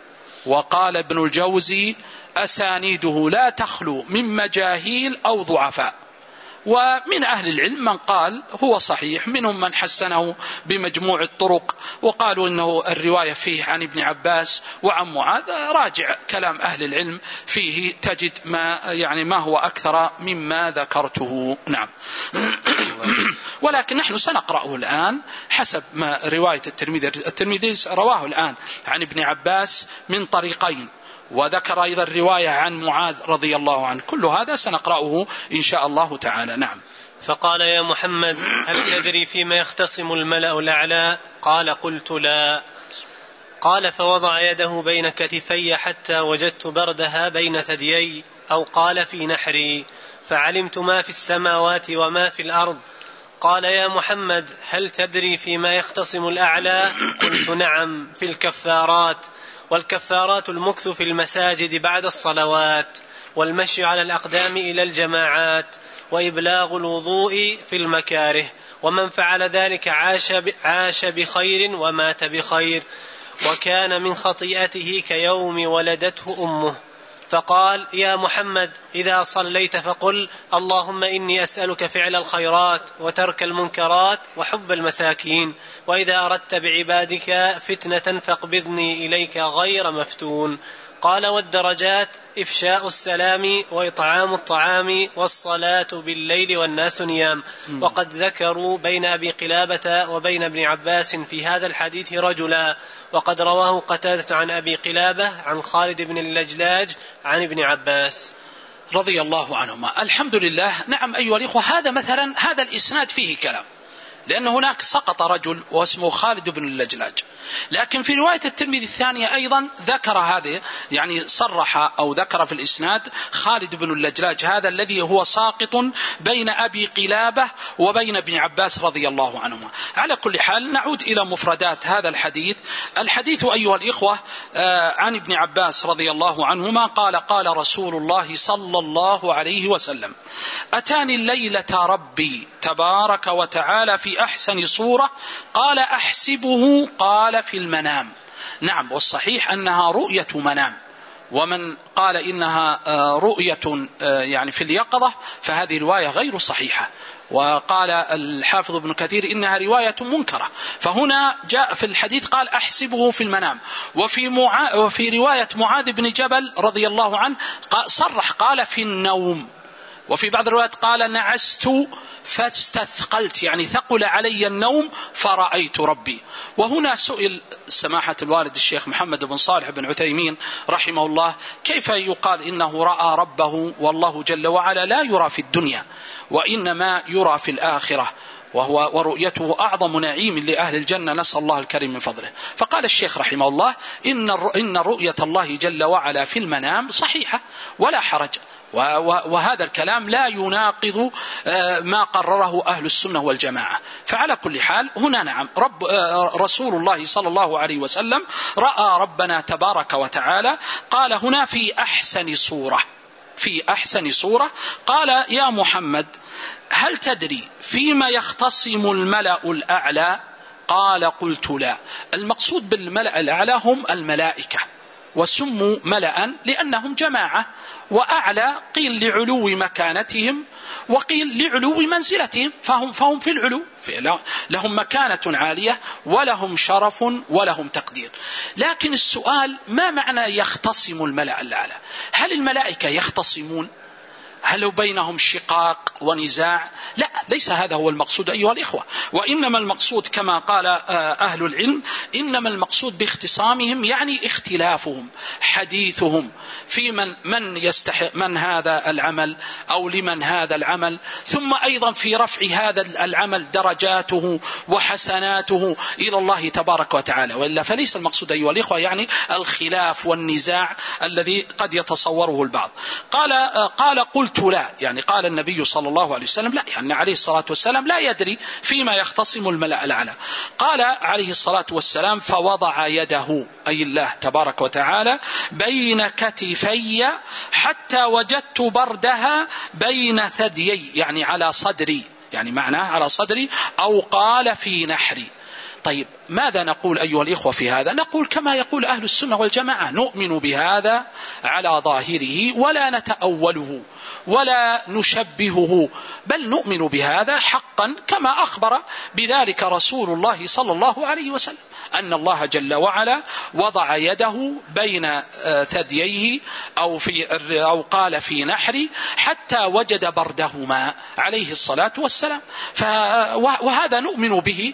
وقال ابن الجوزي أسانيده لا تخلو من مجاهيل أو ضعفاء. ومن أهل العلم من قال هو صحيح، منهم من حسنه بمجموع الطرق وقالوا إنه الرواية فيه عن ابن عباس وعن معاذ. راجع كلام أهل العلم فيه تجد ما يعني ما هو أكثر مما ذكرته. نعم. ولكن نحن سنقرأه الآن حسب ما رواية الترمذي. الترمذي رواه الآن عن ابن عباس من طريقين، وذكر أيضا الرواية عن معاذ رضي الله عنه. كل هذا سنقرأه إن شاء الله تعالى. نعم. فقال يا محمد هل تدري فيما يختصم الملأ الأعلى؟ قال قلت لا. قال فوضع يده بين كتفي حتى وجدت بردها بين ثديي، أو قال في نحري، فعلمت ما في السماوات وما في الأرض. قال: يا محمد هل تدري فيما يختصم الأعلى؟ قلت: نعم، في الكفارات. والكفارات المكث في المساجد بعد الصلوات، والمشي على الأقدام إلى الجماعات، وإبلاغ الوضوء في المكاره، ومن فعل ذلك عاش عاش بخير ومات بخير، وكان من خطيئته كيوم ولدته أمه. فقال: يا محمد إذا صليت فقل: اللهم إني أسألك فعل الخيرات وترك المنكرات وحب المساكين، وإذا أردت بعبادك فتنة فاقبضني إليك غير مفتون. قال: والدرجات إفشاء السلام وإطعام الطعام والصلاة بالليل والناس نيام. وقد ذكروا بين أبي قلابة وبين ابن عباس في هذا الحديث رجلا، وقد رواه قتادة عن أبي قلابة عن خالد بن اللجلاج عن ابن عباس رضي الله عنهما. الحمد لله. نعم أيها الإخوة، هذا مثلا هذا الإسناد فيه كلام، لأن هناك سقط رجل واسمه خالد بن اللجلاج، لكن في رواية الترمذي الثانية أيضا ذكر هذه، يعني صرح أو ذكر في الإسناد خالد بن اللجلاج هذا الذي هو ساقط بين أبي قلابة وبين ابن عباس رضي الله عنهما. على كل حال نعود إلى مفردات هذا الحديث. الحديث أيها الإخوة عن ابن عباس رضي الله عنهما قال: قال رسول الله صلى الله عليه وسلم: أتاني الليلة ربي تبارك وتعالى في أحسن صورة، قال: أحسبه، قال: في المنام. نعم، والصحيح أنها رؤية منام، ومن قال إنها رؤية يعني في اليقظة فهذه رواية غير صحيحة، وقال الحافظ ابن كثير إنها رواية منكرة. فهنا جاء في الحديث قال: أحسبه في المنام. وفي, معا وفي رواية معاذ بن جبل رضي الله عنه صرح قال: في النوم. وفي بعض الروايات قال: نعست فاستثقلت، يعني ثقل علي النوم فرأيت ربي. وهنا سئل سماحة الوالد الشيخ محمد بن صالح بن عثيمين رحمه الله: كيف يقال إنه رأى ربه والله جل وعلا لا يرى في الدنيا وإنما يرى في الآخرة، وهو ورؤيته أعظم نعيم لأهل الجنة، نسأل الله الكريم من فضله. فقال الشيخ رحمه الله: إن إن رؤية الله جل وعلا في المنام صحيحة ولا حرج، وهذا الكلام لا يناقض ما قرره أهل السنة والجماعة. فعلى كل حال هنا نعم رب رسول الله صلى الله عليه وسلم رأى ربنا تبارك وتعالى. قال هنا: في أحسن صورة، في أحسن صورة. قال: يا محمد هل تدري فيما يختصم الملأ الأعلى؟ قال: قلت لا. المقصود بالملأ الأعلى هم الملائكة، وسموا ملأ لأنهم جماعة، وأعلى قيل لعلو مكانتهم وقيل لعلو منزلتهم، فهم, فهم في العلو، لهم مكانة عالية ولهم شرف ولهم تقدير. لكن السؤال: ما معنى يختصم الملأ الأعلى؟ هل الملائكة يختصمون؟ هل بينهم شقاق ونزاع؟ لا، ليس هذا هو المقصود أيها الإخوة. وإنما المقصود كما قال أهل العلم، إنما المقصود باختصامهم يعني اختلافهم، حديثهم في من من يستحق من هذا العمل أو لمن هذا العمل، ثم أيضا في رفع هذا العمل درجاته وحسناته إلى الله تبارك وتعالى. وإلا فليس المقصود أيها الإخوة يعني الخلاف والنزاع الذي قد يتصوره البعض. قال قال قلت لا، يعني قال النبي صلى الله عليه وسلم لا، يعني عليه الصلاة والسلام لا يدري فيما يختصم الملأ الأعلى. قال عليه الصلاة والسلام: فوضع يده، أي الله تبارك وتعالى، بين كتفي حتى وجدت بردها بين ثديي، يعني على صدري، يعني معناه على صدري، أو قال في نحري. طيب ماذا نقول أيها الإخوة في هذا؟ نقول كما يقول أهل السنة والجماعة: نؤمن بهذا على ظاهره ولا نتأوله ولا نشبهه، بل نؤمن بهذا حقا كما أخبر بذلك رسول الله صلى الله عليه وسلم، أن الله جل وعلا وضع يده بين ثدييه أو, في أو قال في نحري حتى وجد بردهما عليه الصلاة والسلام. وهذا نؤمن به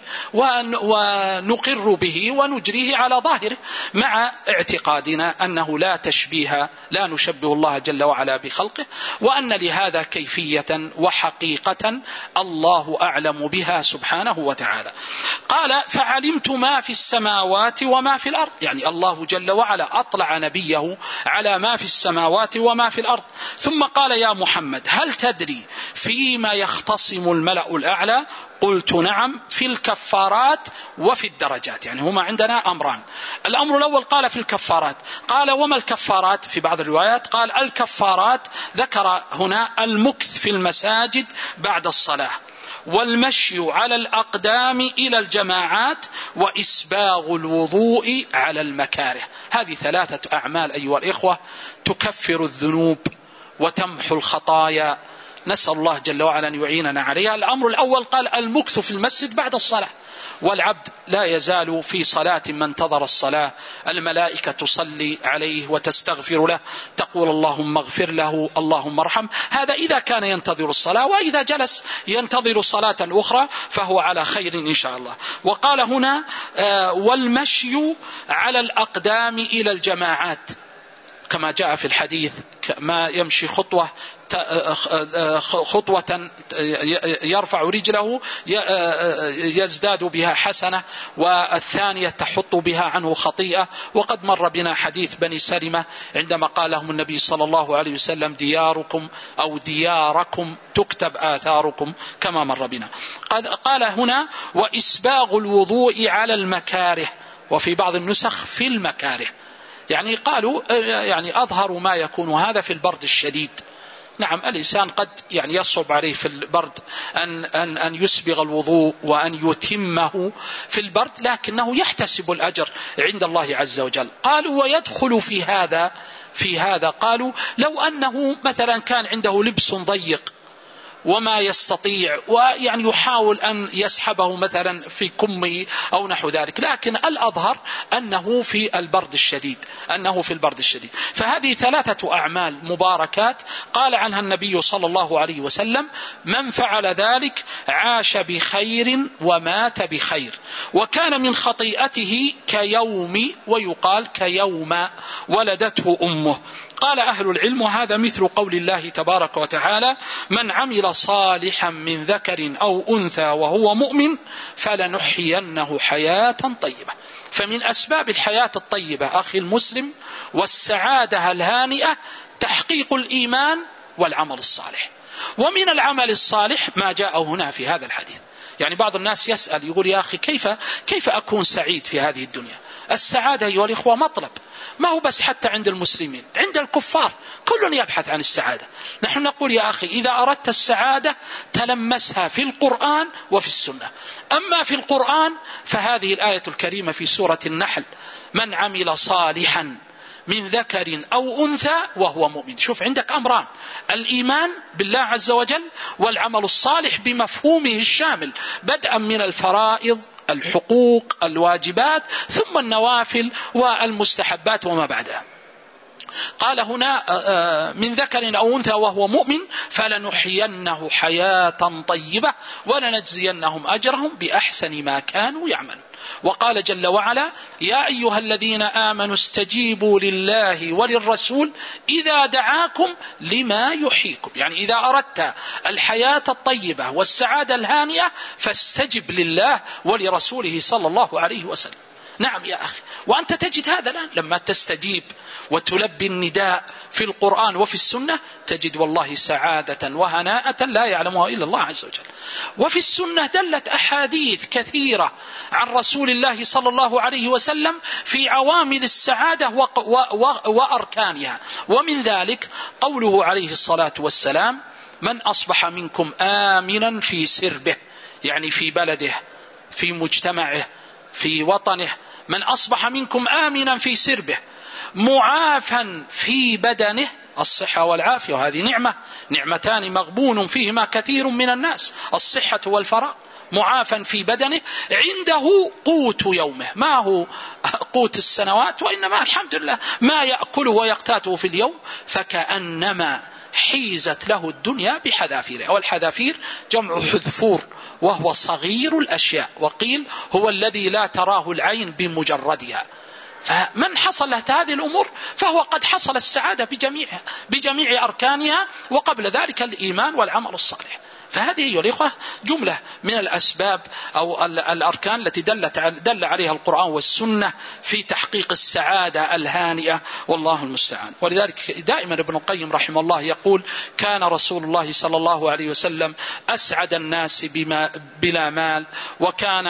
ونقر به ونجريه على ظاهره، مع اعتقادنا أنه لا تشبيه، لا نشبه الله جل وعلا بخلقه، وأن لهذا كيفية وحقيقة الله أعلم بها سبحانه وتعالى. قال: فعلمت ما في السماوات وما في الأرض، يعني الله جل وعلا أطلع نبيه على ما في السماوات وما في الأرض. ثم قال يا محمد هل تدري فيما يختصم الملأ الأعلى؟ قلت نعم، في الكفارات وفي الدرجات. يعني هما عندنا أمران. الأمر الأول قال في الكفارات، قال وما الكفارات؟ في بعض الروايات قال الكفارات، ذكر هنا المكث في المساجد بعد الصلاة، والمشي على الأقدام إلى الجماعات، وإسباغ الوضوء على المكاره. هذه ثلاثة أعمال أيها الإخوة تكفر الذنوب وتمحو الخطايا، نسأل الله جل وعلا أن يعيننا عليها. الأمر الأول قال المكث في المسجد بعد الصلاة، والعبد لا يزال في صلاة ما انتظر الصلاة، الملائكة تصلي عليه وتستغفر له، تقول اللهم اغفر له اللهم ارحم. هذا إذا كان ينتظر الصلاة، وإذا جلس ينتظر صلاة أخرى فهو على خير إن شاء الله. وقال هنا آه والمشي على الأقدام إلى الجماعات، كما جاء في الحديث ما يمشي خطوة خطوة يرفع رجله يزداد بها حسنة، والثانية تحط بها عنه خطيئة. وقد مر بنا حديث بني سلمة عندما قال لهم النبي صلى الله عليه وسلم دياركم أو دياركم تكتب آثاركم، كما مر بنا. قال هنا وإسباغ الوضوء على المكاره، وفي بعض النسخ في المكاره. يعني قالوا يعني أظهر ما يكون هذا في البرد الشديد. نعم الإنسان قد يعني يصعب عليه في البرد أن, أن, أن يسبغ الوضوء وأن يتمه في البرد، لكنه يحتسب الأجر عند الله عز وجل. قالوا ويدخل في هذا في هذا قالوا لو أنه مثلا كان عنده لبس ضيق وما يستطيع، ويعني يحاول أن يسحبه مثلا في كمه أو نحو ذلك، لكن الأظهر أنه في البرد الشديد أنه في البرد الشديد. فهذه ثلاثة أعمال مباركات قال عنها النبي صلى الله عليه وسلم من فعل ذلك عاش بخير ومات بخير، وكان من خطيئته كيوم، ويقال كيوم ولدته أمه. قال أهل العلم وهذا مثل قول الله تبارك وتعالى من عمل صالحا من ذكر أو أنثى وهو مؤمن فلنحيينه حياة طيبة. فمن أسباب الحياة الطيبة أخي المسلم والسعادة الهانئة تحقيق الإيمان والعمل الصالح. ومن العمل الصالح ما جاء هنا في هذا الحديث. يعني بعض الناس يسأل يقول يا أخي كيف كيف أكون سعيد في هذه الدنيا؟ السعادة أيها الإخوة مطلب، ما هو بس حتى عند المسلمين، عند الكفار كل يبحث عن السعادة. نحن نقول يا أخي إذا أردت السعادة تلمسها في القرآن وفي السنة. أما في القرآن فهذه الآية الكريمة في سورة النحل من عمل صالحا من ذكر أو أنثى وهو مؤمن. شوف عندك أمران، الإيمان بالله عز وجل والعمل الصالح بمفهومه الشامل، بدءا من الفرائض الحقوق الواجبات ثم النوافل والمستحبات وما بعدها. قال هنا من ذكر أو أنثى وهو مؤمن فلنحيينه حياة طيبة ولنجزينهم أجرهم بأحسن ما كانوا يعملون. وقال جل وعلا يا أيها الذين آمنوا استجيبوا لله وللرسول إذا دعاكم لما يحييكم. يعني إذا أردت الحياة الطيبة والسعادة الهانئة فاستجب لله ولرسوله صلى الله عليه وسلم. نعم يا أخي، وأنت تجد هذا الآن لما تستجيب وتلبي النداء في القرآن وفي السنة تجد والله سعادة وهناءة لا يعلمها إلا الله عز وجل. وفي السنة دلت أحاديث كثيرة عن رسول الله صلى الله عليه وسلم في عوامل السعادة وأركانها، ومن ذلك قوله عليه الصلاة والسلام من أصبح منكم آمنا في سربه، يعني في بلده في مجتمعه في وطنه، من أصبح منكم آمنا في سربه معافا في بدنه، الصحة والعافية، وهذه نعمة نعمتان مغبون فيهما كثير من الناس، الصحة والفراغ. معافا في بدنه عنده قوت يومه، ما هو قوت السنوات وإنما الحمد لله ما يأكله ويقتاته في اليوم، فكأنما حيزت له الدنيا بحذافيرها. والحذافير جمع حذفور وهو صغير الأشياء، وقيل هو الذي لا تراه العين بمجردها. فمن حصلت هذه الأمور فهو قد حصل السعادة بجميعها بجميع أركانها، وقبل ذلك الإيمان والعمل الصالح. فهذه أيها الإخوة جملة من الأسباب أو الأركان التي دلت دل عليها القرآن والسنة في تحقيق السعادة الهانئة، والله المستعان. ولذلك دائما ابن القيم رحمه الله يقول: كان رسول الله صلى الله عليه وسلم أسعد الناس بما بلا مال، وكان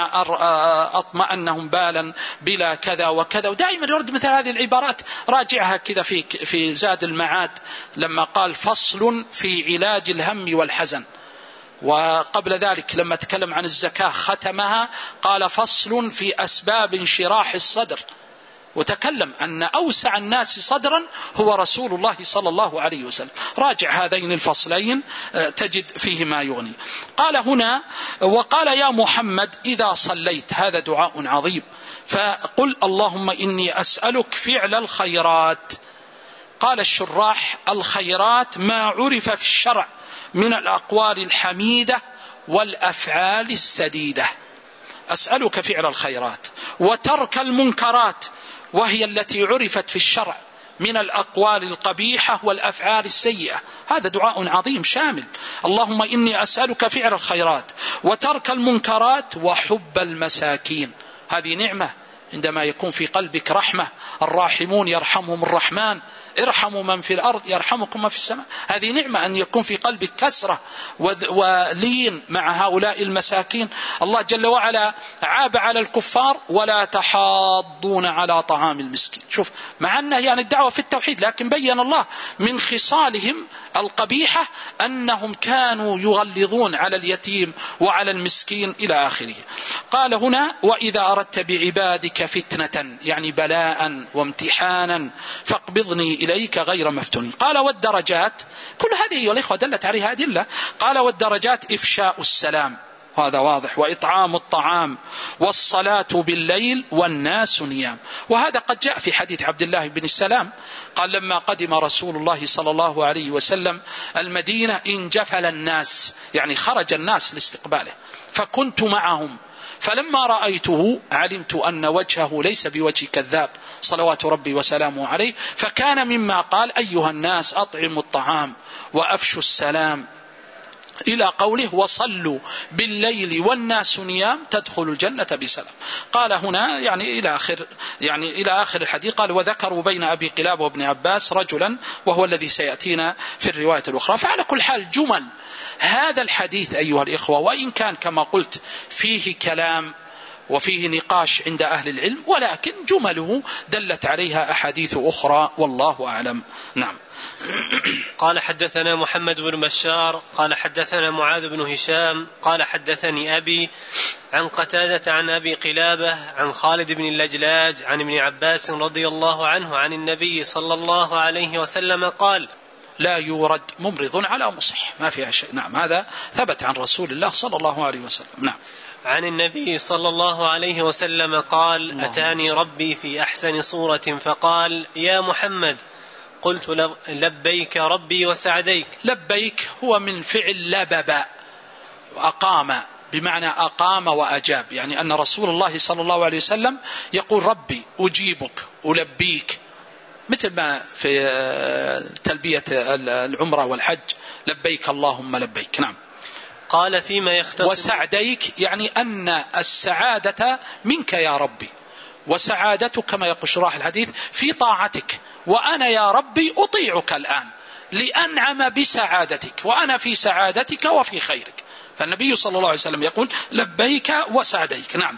أطمأنهم بالا بلا كذا وكذا. ودائما يرد مثل هذه العبارات، راجعها كذا في في زاد المعاد لما قال: فصل في علاج الهم والحزن. وقبل ذلك لما تكلم عن الزكاة ختمها قال: فصل في أسباب انشراح الصدر، وتكلم أن أوسع الناس صدرا هو رسول الله صلى الله عليه وسلم. راجع هذين الفصلين تجد فيه ما يغني. قال هنا: وقال يا محمد إذا صليت، هذا دعاء عظيم، فقل اللهم إني أسألك فعل الخيرات. قال الشراح: الخيرات ما عرف في الشرع من الأقوال الحميدة والأفعال السديدة. أسألك فعل الخيرات وترك المنكرات، وهي التي عرفت في الشرع من الأقوال القبيحة والأفعال السيئة. هذا دعاء عظيم شامل. اللهم إني أسألك فعل الخيرات وترك المنكرات وحب المساكين. هذه نعمة عندما يكون في قلبك رحمة. الراحمون يرحمهم الرحمن، ارحموا من في الأرض يرحمكم من في السماء. هذه نعمة أن يكون في قلبك كسرة ولين مع هؤلاء المساكين. الله جل وعلا عاب على الكفار: ولا تحاضون على طعام المسكين. شوف، مع أنه يعني الدعوة في التوحيد، لكن بين الله من خصالهم القبيحة أنهم كانوا يغلظون على اليتيم وعلى المسكين إلى آخره. قال هنا: وإذا أردت بعبادك فتنة، يعني بلاء وامتحانا، فاقبضني إليك غير مفتون. قال: والدرجات، كل هذه أيها الإخوة دلت عليها أدلة. قال: والدرجات إفشاء السلام، هذا واضح، وإطعام الطعام، والصلاة بالليل والناس نيام. وهذا قد جاء في حديث عبد الله بن السلام قال: لما قدم رسول الله صلى الله عليه وسلم المدينة انجفل الناس، يعني خرج الناس لاستقباله، فكنت معهم، فلما رأيته علمت أن وجهه ليس بوجه كذاب صلوات ربي وسلامه عليه، فكان مما قال: أيها الناس أطعموا الطعام وأفشوا السلام، إلى قوله: وصلوا بالليل والناس نيام تدخل الجنة بسلام. قال هنا يعني إلى آخر يعني إلى آخر الحديث. قال: وذكروا بين أبي قلابة وابن عباس رجلا، وهو الذي سيأتينا في الرواية الأخرى. فعلى كل حال جمل هذا الحديث أيها الإخوة، وإن كان كما قلت فيه كلام وفيه نقاش عند أهل العلم، ولكن جمله دلت عليها أحاديث أخرى، والله أعلم. نعم. قال: حدثنا محمد بن بشار قال حدثنا معاذ بن هشام قال حدثني أبي عن قتادة عن أبي قلابة عن خالد بن اللجلاج عن ابن عباس رضي الله عنه عن النبي صلى الله عليه وسلم قال: لا يورد ممرض على مصح، ما فيها شيء. نعم، هذا ثبت عن رسول الله صلى الله عليه وسلم. نعم. عن النبي صلى الله عليه وسلم قال: أتاني ربي في أحسن صورة فقال: يا محمد. قلت: لبيك ربي وسعديك. لبيك هو من فعل لبب، أقام، بمعنى أقام وأجاب، يعني أن رسول الله صلى الله عليه وسلم يقول: ربي أجيبك ألبيك، مثل ما في تلبية العمرة والحج: لبيك اللهم لبيك. نعم. قال: فيما يختص. وسعديك يعني أن السعادة منك يا ربي، وسعادتك كما يقول شراح الحديث في طاعتك، وأنا يا ربي أطيعك الآن لأنعم بسعادتك، وأنا في سعادتك وفي خيرك. فالنبي صلى الله عليه وسلم يقول: لبيك وسعديك. نعم.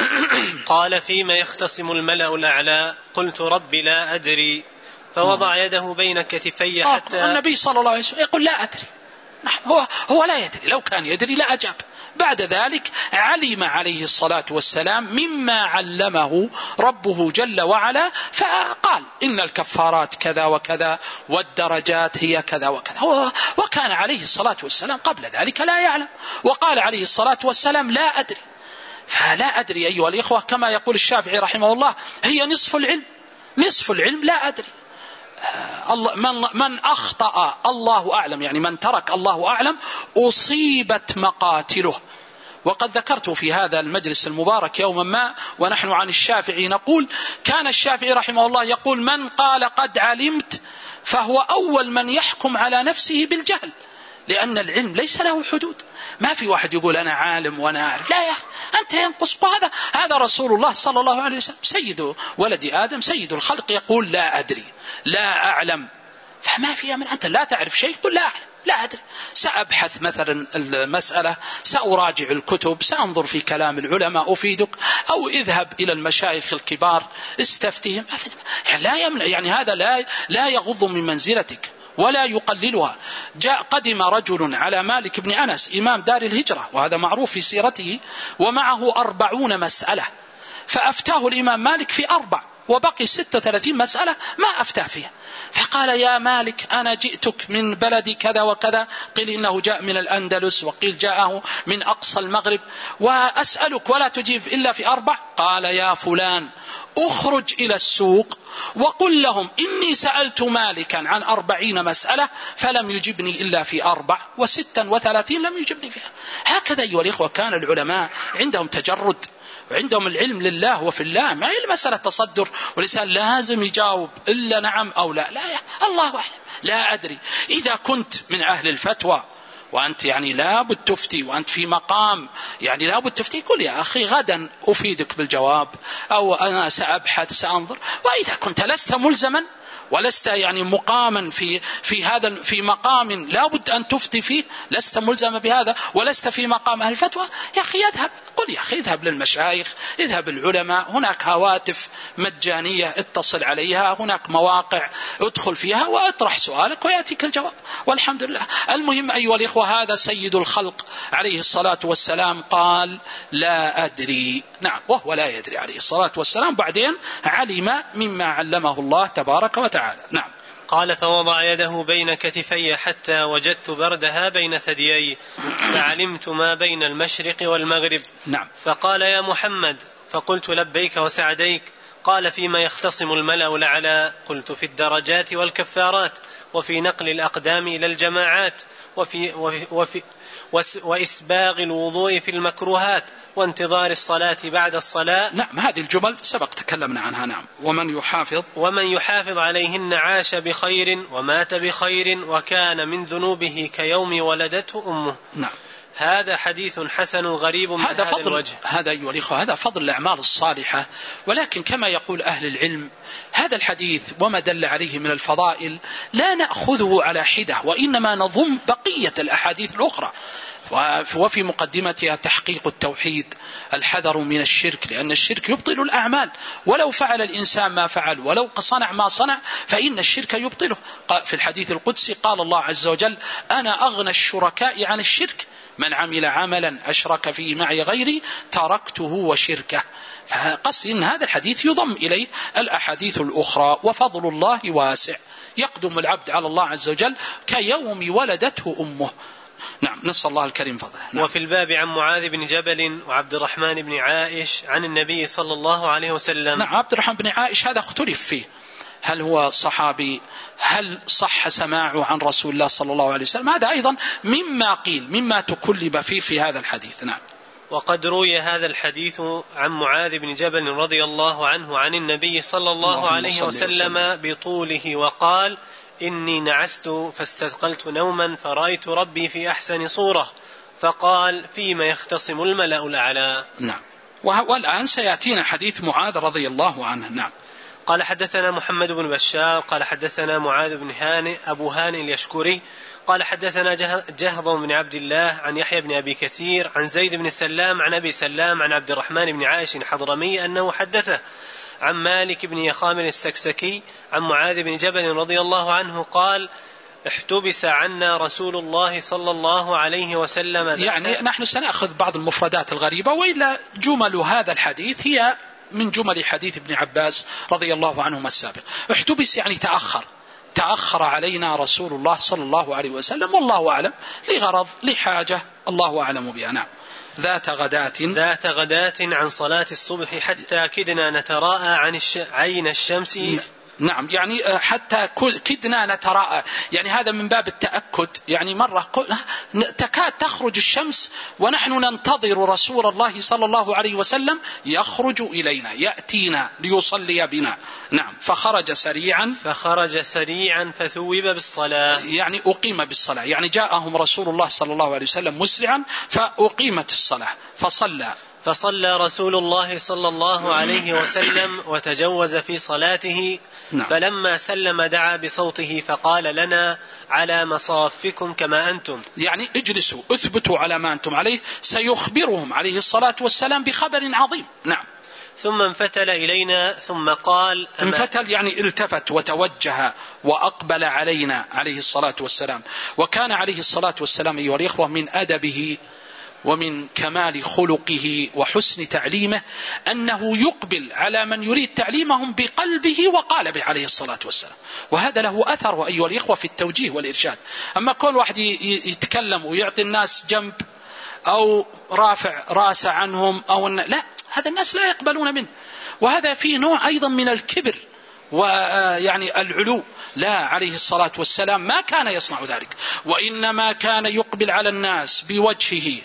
قال: فيما يختصم الملأ الأعلى. قلت: ربي لا أدري. فوضع يده بين كتفي حتى. النبي صلى الله عليه وسلم يقول: لا أدري. هو, هو لا يدري، لو كان يدري لا أجاب. بعد ذلك علم عليه الصلاة والسلام مما علمه ربه جل وعلا، فقال: إن الكفارات كذا وكذا، والدرجات هي كذا وكذا. هو وكان عليه الصلاة والسلام قبل ذلك لا يعلم، وقال عليه الصلاة والسلام: لا أدري. فلا أدري أيها الإخوة كما يقول الشافعي رحمه الله هي نصف العلم. نصف العلم لا أدري. من, من أخطأ الله أعلم، يعني من ترك الله أعلم أصيبت مقاتله. وقد ذكرت في هذا المجلس المبارك يوما ما ونحن عن الشافعي نقول: كان الشافعي رحمه الله يقول: من قال قد علمت فهو أول من يحكم على نفسه بالجهل، لأن العلم ليس له حدود. ما في واحد يقول أنا عالم وأنا أعرف، لا يا أخي أنت ينقص. هذا هذا رسول الله صلى الله عليه وسلم سيد ولد آدم سيد الخلق يقول لا أدري لا أعلم. فما فيها من أنت لا تعرف شيء قل لا أعلم لا أدري، سأبحث مثلا المسألة، سأراجع الكتب، سأنظر في كلام العلماء أفيدك، أو اذهب إلى المشايخ الكبار استفتهم. يعني لا يمنع، يعني هذا لا لا يغض من منزلتك ولا يقللها. جاء قدم رجل على مالك بن أنس إمام دار الهجرة، وهذا معروف في سيرته، ومعه أربعون مسألة، فأفتاه الإمام مالك في أربع، وبقي ستة وثلاثين مسألة ما أفتاه فيها. فقال يا مالك أنا جئتك من بلد كذا وكذا، قيل إنه جاء من الأندلس وقيل جاءه من أقصى المغرب، وأسألك ولا تجيب إلا في أربع. قال يا فلان أخرج إلى السوق وقل لهم إني سألت مالكا عن أربعين مسألة فلم يجبني إلا في أربع، وستا وثلاثين لم يجبني فيها. هكذا أيها الإخوة كان العلماء عندهم تجرد، وعندهم العلم لله وفي الله، ما هي المسألة تصدر والإنسان لازم يجاوب إلا نعم أو لا. لا يا الله أعلم لا أدري. إذا كنت من أهل الفتوى وأنت يعني لابد تفتي، وأنت في مقام يعني لابد تفتي، قل يا أخي غدا أفيدك بالجواب، أو أنا سأبحث سأنظر. وإذا كنت لست ملزما ولست يعني مقاما في في هذا في مقام لابد أن تفتي فيه، لست ملزما بهذا ولست في مقام أهل الفتوى، يا أخي اذهب، قل يا أخي اذهب للمشايخ، اذهب العلماء، هناك هواتف مجانية اتصل عليها، هناك مواقع ادخل فيها واطرح سؤالك ويأتيك الجواب، والحمد لله. المهم أيها الإخوة هذا سيد الخلق عليه الصلاة والسلام قال لا أدري، نعم، وهو لا يدري عليه الصلاة والسلام، بعدين علم مما علمه الله تبارك وتعالى. نعم. قال فوضع يده بين كتفي حتى وجدت بردها بين ثديي فعلمت ما بين المشرق والمغرب. نعم. فقال يا محمد، فقلت لبيك وسعديك. قال فيما يختصم الملأ الأعلى؟ قلت في الدرجات والكفارات، وفي نقل الأقدام إلى الجماعات، وفي, وفي, وفي وإسباغ الوضوء في المكروهات، وانتظار الصلاة بعد الصلاة. نعم هذه الجمل سبق تكلمنا عنها. نعم. ومن يحافظ ومن يحافظ عليهن عاش بخير ومات بخير وكان من ذنوبه كيوم ولدته أمه. نعم. هذا حديث حسن غريب من هذا, هذا الوجه. هذا أيها الإخوة هذا فضل الأعمال الصالحة، ولكن كما يقول أهل العلم هذا الحديث وما دل عليه من الفضائل لا نأخذه على حدة، وإنما نضم بقية الأحاديث الأخرى، وفي مقدمتها تحقيق التوحيد، الحذر من الشرك، لأن الشرك يبطل الأعمال، ولو فعل الإنسان ما فعل ولو صنع ما صنع فإن الشرك يبطله. في الحديث القدسي قال الله عز وجل أنا أغنى الشركاء عن الشرك، من عمل عملا أشرك فيه معي غيري تركته وشركه. فقصد إن هذا الحديث يضم إليه الأحاديث الأخرى، وفضل الله واسع، يقدم العبد على الله عز وجل كيوم ولدته أمه. نعم نسأل الله الكريم فضله. نعم. وفي الباب عن معاذ بن جبل وعبد الرحمن بن عائش عن النبي صلى الله عليه وسلم. نعم عبد الرحمن بن عائش هذا اختلف فيه، هل هو صحابي، هل صح سماعه عن رسول الله صلى الله عليه وسلم، هذا أيضا مما قيل مما تكلب فيه في هذا الحديث. نعم. وقد روي هذا الحديث عن معاذ بن جبل رضي الله عنه عن النبي صلى الله عليه وسلم بطوله، وقال إني نعست فاستثقلت نوما فرأيت ربي في أحسن صورة، فقال فيما يختصم الملأ الأعلى. نعم. والآن سيأتينا حديث معاذ رضي الله عنه. نعم. قال حدثنا محمد بن بشار قال حدثنا معاذ بن هانئ أبو هانئ اليشكري قال حدثنا جهضم بن عبد الله عن يحيى بن أبي كثير عن زيد بن سلام عن أبي سلام عن عبد الرحمن بن عائش حضرمي أنه حدثه عن مالك بن يخامر السكسكي عن معاذ بن جبل رضي الله عنه قال احتبس عنا رسول الله صلى الله عليه وسلم. يعني نحن سنأخذ بعض المفردات الغريبة، وإلا جمل هذا الحديث هي من جمل حديث ابن عباس رضي الله عنهما السابق. احتبس يعني تأخر، تأخر علينا رسول الله صلى الله عليه وسلم، والله أعلم لغرض لحاجة الله أعلم بها. نعم. ذات غداة ذات غداة عن صلاة الصبح حتى كدنا نتراءى عن الش... عين الشمس نعم، يعني حتى كدنا نتراءى، يعني هذا من باب التأكد. يعني مرة تكاد تخرج الشمس ونحن ننتظر رسول الله صلى الله عليه وسلم يخرج إلينا يأتينا ليصلي بنا. نعم، فخرج سريعا فخرج سريعا فثوب بالصلاة، يعني أقيم بالصلاة، يعني جاءهم رسول الله صلى الله عليه وسلم مسرعا فأقيمت الصلاة فصلى. فصلى رسول الله صلى الله عليه وسلم وتجوز في صلاته. نعم. فلما سلم دعا بصوته فقال لنا على مصافكم كما أنتم، يعني اجلسوا اثبتوا على ما أنتم عليه، سيخبرهم عليه الصلاة والسلام بخبر عظيم. نعم. ثم انفتل إلينا ثم قال، انفتل يعني التفت وتوجه وأقبل علينا عليه الصلاة والسلام. وكان عليه الصلاة والسلام أيها الإخوة من أدبه ومن كمال خلقه وحسن تعليمه أنه يقبل على من يريد تعليمهم بقلبه وقالبه عليه الصلاة والسلام، وهذا له أثر أيها الإخوة في التوجيه والإرشاد. أما كل واحد يتكلم ويعطي الناس جنب أو رافع رأس عنهم أو لا، هذا الناس لا يقبلون منه، وهذا فيه نوع أيضا من الكبر ويعني العلو. لا، عليه الصلاة والسلام ما كان يصنع ذلك، وإنما كان يقبل على الناس بوجهه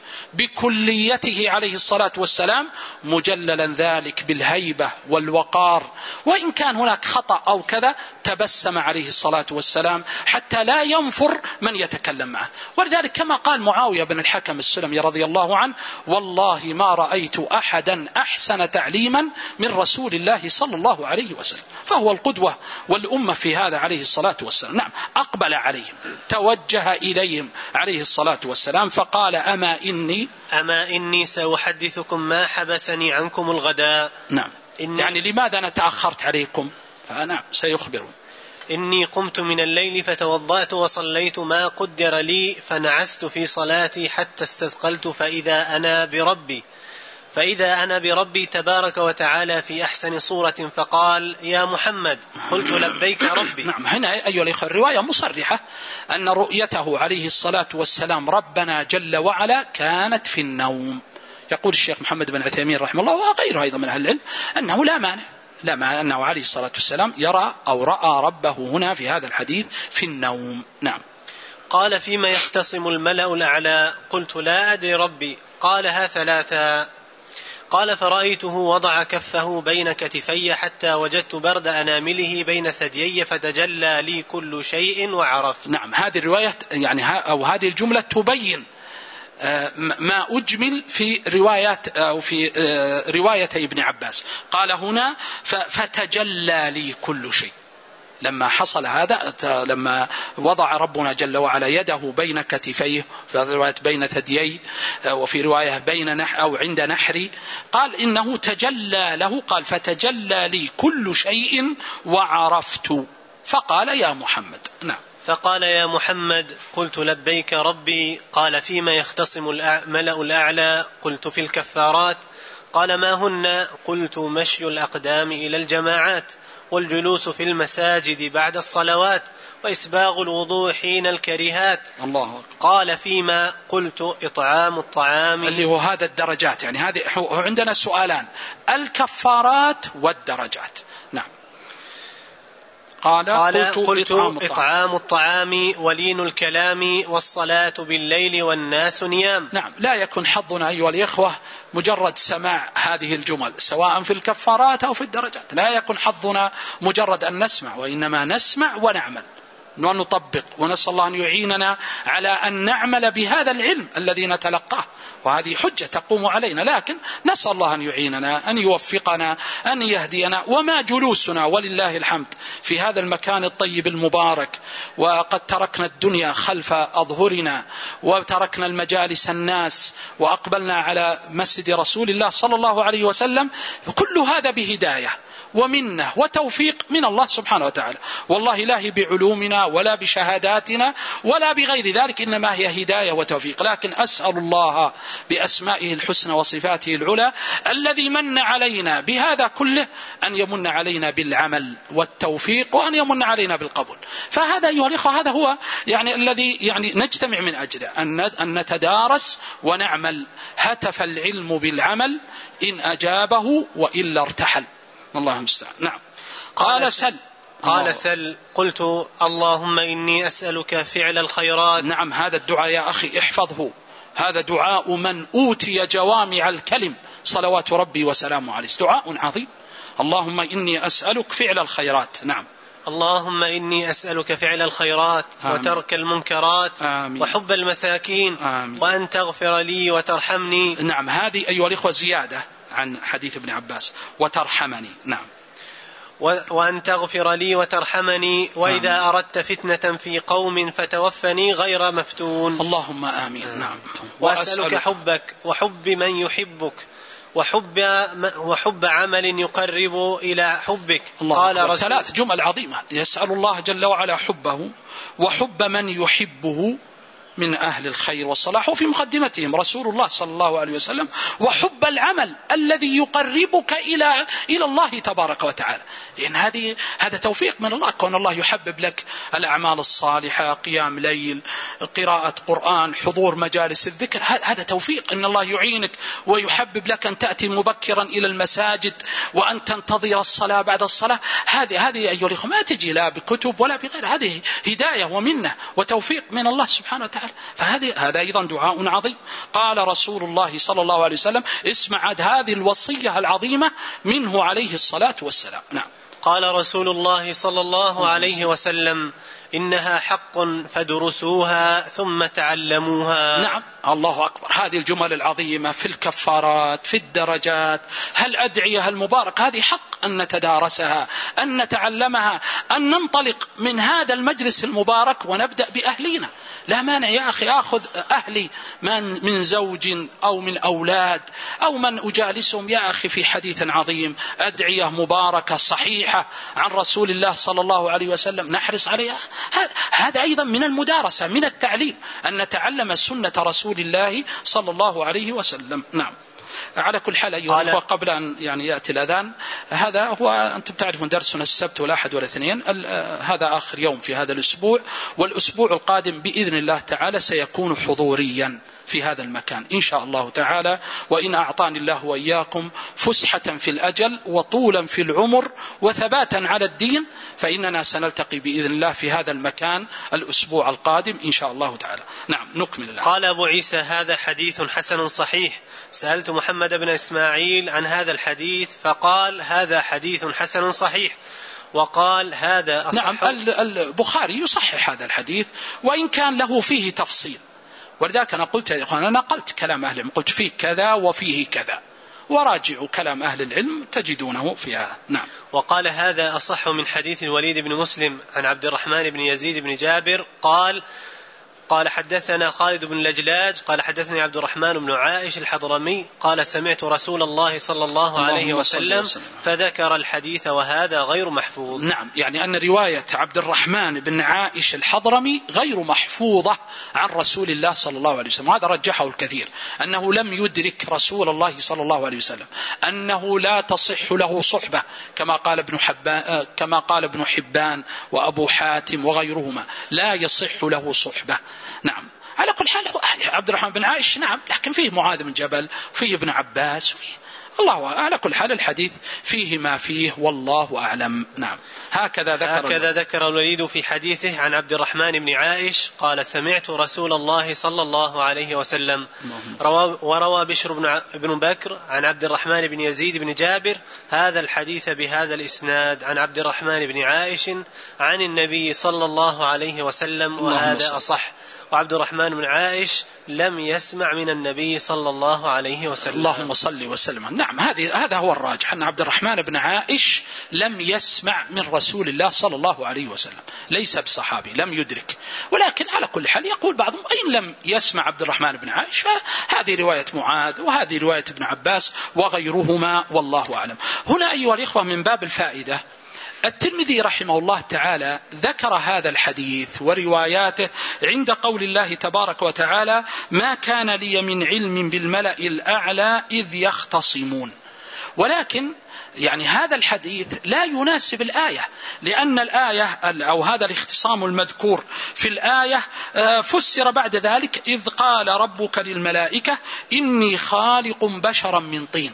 بكليته عليه الصلاة والسلام، مجللا ذلك بالهيبة والوقار، وإن كان هناك خطأ أو كذا تبسم عليه الصلاة والسلام حتى لا ينفر من يتكلم معه. ولذلك كما قال معاوية بن الحكم السلمي رضي الله عنه: والله ما رأيت أحدا أحسن تعليما من رسول الله صلى الله عليه وسلم، فهو القدوة والأمة في هذا عليه الصلاة والسلام. نعم، أقبل عليهم توجه إليهم عليه الصلاة والسلام فقال: أما إني أما إني سأحدثكم ما حبسني عنكم الغداء. نعم، يعني لماذا أنا تأخرت عليكم؟ فأنا سيخبرون. إني قمت من الليل فتوضأت وصليت ما قدر لي فنعست في صلاتي حتى استثقلت فإذا أنا بربي فإذا أنا بربي تبارك وتعالى في أحسن صورة فقال: يا محمد. قلت: لبيك ربي. نعم، هنا أيها الأخوة الرواية مصرحة أن رؤيته عليه الصلاة والسلام ربنا جل وعلا كانت في النوم. يقول الشيخ محمد بن عثيمين رحمه الله وغيره أيضا من أهل العلم أنه لا مانع لا مانع أنه عليه الصلاة والسلام يرى أو رأى ربه هنا في هذا الحديث في النوم. نعم. قال: فيما يختصم الملأ الأعلى؟ قلت: لا أدري ربي. قالها ثلاثا. قال: فرأيته وضع كفه بين كتفي حتى وجدت برد أنامله بين ثديي فتجلى لي كل شيء وعرف. نعم، هذه الرواية يعني أو هذه الجملة تبين ما أجمل في روايات أو في رواية ابن عباس. قال هنا: فتجلى لي كل شيء. لما حصل هذا، لما وضع ربنا جل وعلا يده بين كتفيه، في رواية بين ثدييه، وفي رواية بين نح أو عند نحري، قال إنه تجلى له، قال: فتجلى لي كل شيء وعرفت. فقال: يا محمد. نعم. فقال: يا محمد. قلت: لبيك ربي. قال: فيما يختصم الملأ الأعلى؟ قلت: في الكفارات. قال: ما هن؟ قلت: مشي الأقدام إلى الجماعات، والجلوس في المساجد بعد الصلوات، وإسباغ الوضوء حين الكريهات. الله أكبر. قال: فيما؟ قلت: إطعام الطعام. اللي هو هذا الدرجات، يعني هذه عندنا سؤالان: الكفارات والدرجات. نعم. قال, قال قلت, قلت إطعام, إطعام الطعام ولين الكلام والصلاة بالليل والناس نيام. نعم، لا يكون حظنا أيها الإخوة مجرد سماع هذه الجمل سواء في الكفارات أو في الدرجات، لا يكون حظنا مجرد أن نسمع، وإنما نسمع ونعمل ونطبق، ونسأل الله أن يعيننا على أن نعمل بهذا العلم الذي نتلقاه، وهذه حجة تقوم علينا، لكن نسأل الله أن يعيننا، أن يوفقنا، أن يهدينا. وما جلوسنا ولله الحمد في هذا المكان الطيب المبارك، وقد تركنا الدنيا خلف أظهرنا وتركنا المجالس الناس وأقبلنا على مسجد رسول الله صلى الله عليه وسلم، كل هذا بهداية ومنه وتوفيق من الله سبحانه وتعالى، والله لا هي بعلومنا ولا بشهاداتنا ولا بغير ذلك، إنما هي هداية وتوفيق. لكن أسأل الله بأسمائه الحسنى وصفاته العلى الذي من علينا بهذا كله أن يمن علينا بالعمل والتوفيق، وأن يمن علينا بالقبول. فهذا أيها الإخوة هذا هو يعني الذي يعني نجتمع من أجله، أن نتدارس ونعمل. هتف العلم بالعمل إن أجابه وإلا ارتحل. الله المستعان. نعم. قال: سل. قال سل. قلت اللهم إني أسألك فعل الخيرات. نعم، هذا الدعاء يا أخي احفظه، هذا دعاء من أوتي جوامع الكلم صلوات ربي وسلامه عليه، دعاء عظيم. اللهم إني أسألك فعل الخيرات. نعم. اللهم إني أسألك فعل الخيرات آمين. وترك المنكرات آمين. وحب المساكين آمين. وأن تغفر لي وترحمني. نعم، هذه أيها الإخوة زيادة عن حديث ابن عباس وترحمني. نعم. وأن تغفر لي وترحمني وإذا آمين. أردت فتنة في قوم فتوفني غير مفتون. اللهم آمين. نعم. وأسألك حبك وحب من يحبك وحب وحب عمل يقرب إلى حبك. قال رسول ثلاث جمل عظيمة، يسأل الله جل وعلا حبه وحب من يحبه من أهل الخير والصلاح، وفي مقدمتهم رسول الله صلى الله عليه وسلم، وحب العمل الذي يقربك إلى إلى الله تبارك وتعالى، لأن هذه هذا توفيق من الله، كون الله يحبب لك الأعمال الصالحة، قيام ليل، قراءة قرآن، حضور مجالس الذكر، هذا توفيق، إن الله يعينك ويحبب لك أن تأتي مبكرا إلى المساجد وأن تنتظر الصلاة بعد الصلاة. هذه هذه أيها الأخوة ما تجي لا بكتب ولا بغير، هذه هداية ومنة وتوفيق من الله سبحانه وتعالى، فهذا هذا أيضا دعاء عظيم. قال رسول الله صلى الله عليه وسلم، اسمع هذه الوصية العظيمة منه عليه الصلاة والسلام. نعم. قال رسول الله صلى الله عليه وسلم، إنها حق فدرسوها ثم تعلموها. نعم، الله أكبر، هذه الجمل العظيمة في الكفارات، في الدرجات، هل أدعيها المبارك، هذه حق أن نتدارسها، أن نتعلمها، أن ننطلق من هذا المجلس المبارك ونبدأ بأهلنا. لا مانع يا أخي أخذ أهلي من, من زوج أو من أولاد أو من أجالسهم يا أخي في حديث عظيم، أدعية مباركة صحيحة عن رسول الله صلى الله عليه وسلم، نحرص عليها. هذا أيضا من المدارسة، من التعليم، أن نتعلم سنة رسول الله صلى الله عليه وسلم. نعم. على كل حال أيها الأخوة، قبل أن يعني يأتي الأذان، هذا هو أنتم تعرفون درسنا السبت والأحد والاثنين، هذا آخر يوم في هذا الأسبوع، والأسبوع القادم بإذن الله تعالى سيكون حضوريا في هذا المكان إن شاء الله تعالى، وإن أعطاني الله وإياكم فسحة في الأجل وطولا في العمر وثباتا على الدين، فإننا سنلتقي بإذن الله في هذا المكان الأسبوع القادم إن شاء الله تعالى. نعم، نكمل الآن. قال أبو عيسى هذا حديث حسن صحيح. سألت محمد بن إسماعيل عن هذا الحديث فقال هذا حديث حسن صحيح، وقال هذا أصح. نعم، البخاري يصحح هذا الحديث وإن كان له فيه تفصيل، ولذلك أنا قلت يا إخوان، أنا نقلت كلام أهل العلم، قلت فيه كذا وفيه كذا، وراجعوا كلام أهل العلم تجدونه فيها. نعم. وقال هذا أصح من حديث الوليد بن مسلم عن عبد الرحمن بن يزيد بن جابر قال قال حدثنا خالد بن لجلاج قال حدثني عبد الرحمن بن عائش الحضرمي قال سمعت رسول الله صلى الله عليه وسلم فذكر الحديث وهذا غير محفوظ. نعم، يعني أن رواية عبد الرحمن بن عائش الحضرمي غير محفوظة عن رسول الله صلى الله عليه وسلم، وهذا رجحه الكثير، أنه لم يدرك رسول الله صلى الله عليه وسلم، أنه لا تصح له صحبة كما قال ابن حبان كما قال ابن حبان وأبو حاتم وغيرهما، لا يصح له صحبة. نعم. على كل حال عبد الرحمن بن عائش نعم، لكن فيه معاذ بن جبل، فيه ابن عباس، فيه الله. على كل حال الحديث فيه ما فيه والله أعلم. نعم. هكذا ذكر هكذا ذكر الوليد في حديثه عن عبد الرحمن بن عائش قال سمعت رسول الله صلى الله عليه وسلم. وروى بشر بن بكر عن عبد الرحمن بن يزيد بن جابر هذا الحديث بهذا الإسناد عن عبد الرحمن بن عائش عن النبي صلى الله عليه وسلم، وهذا أصح. وعبد الرحمن بن عائش لم يسمع من النبي صلى الله عليه وسلم. اللهم صل وسلم. نعم، هذه هذا هو الراجح، أن عبد الرحمن بن عائش لم يسمع من رسول الله صلى الله عليه وسلم، ليس بصحابي، لم يدرك. ولكن على كل حال يقول بعضهم إن لم يسمع عبد الرحمن بن عائش فهذه رواية معاذ وهذه رواية ابن عباس وغيرهما والله أعلم. هنا أيها الإخوة من باب الفائدة، الترمذي رحمه الله تعالى ذكر هذا الحديث ورواياته عند قول الله تبارك وتعالى ما كان لي من علم بالملأ الأعلى إذ يختصمون، ولكن يعني هذا الحديث لا يناسب الآية، لأن الآية أو هذا الاختصام المذكور في الآية فسر بعد ذلك إذ قال ربك للملائكة إني خالق بشرا من طين،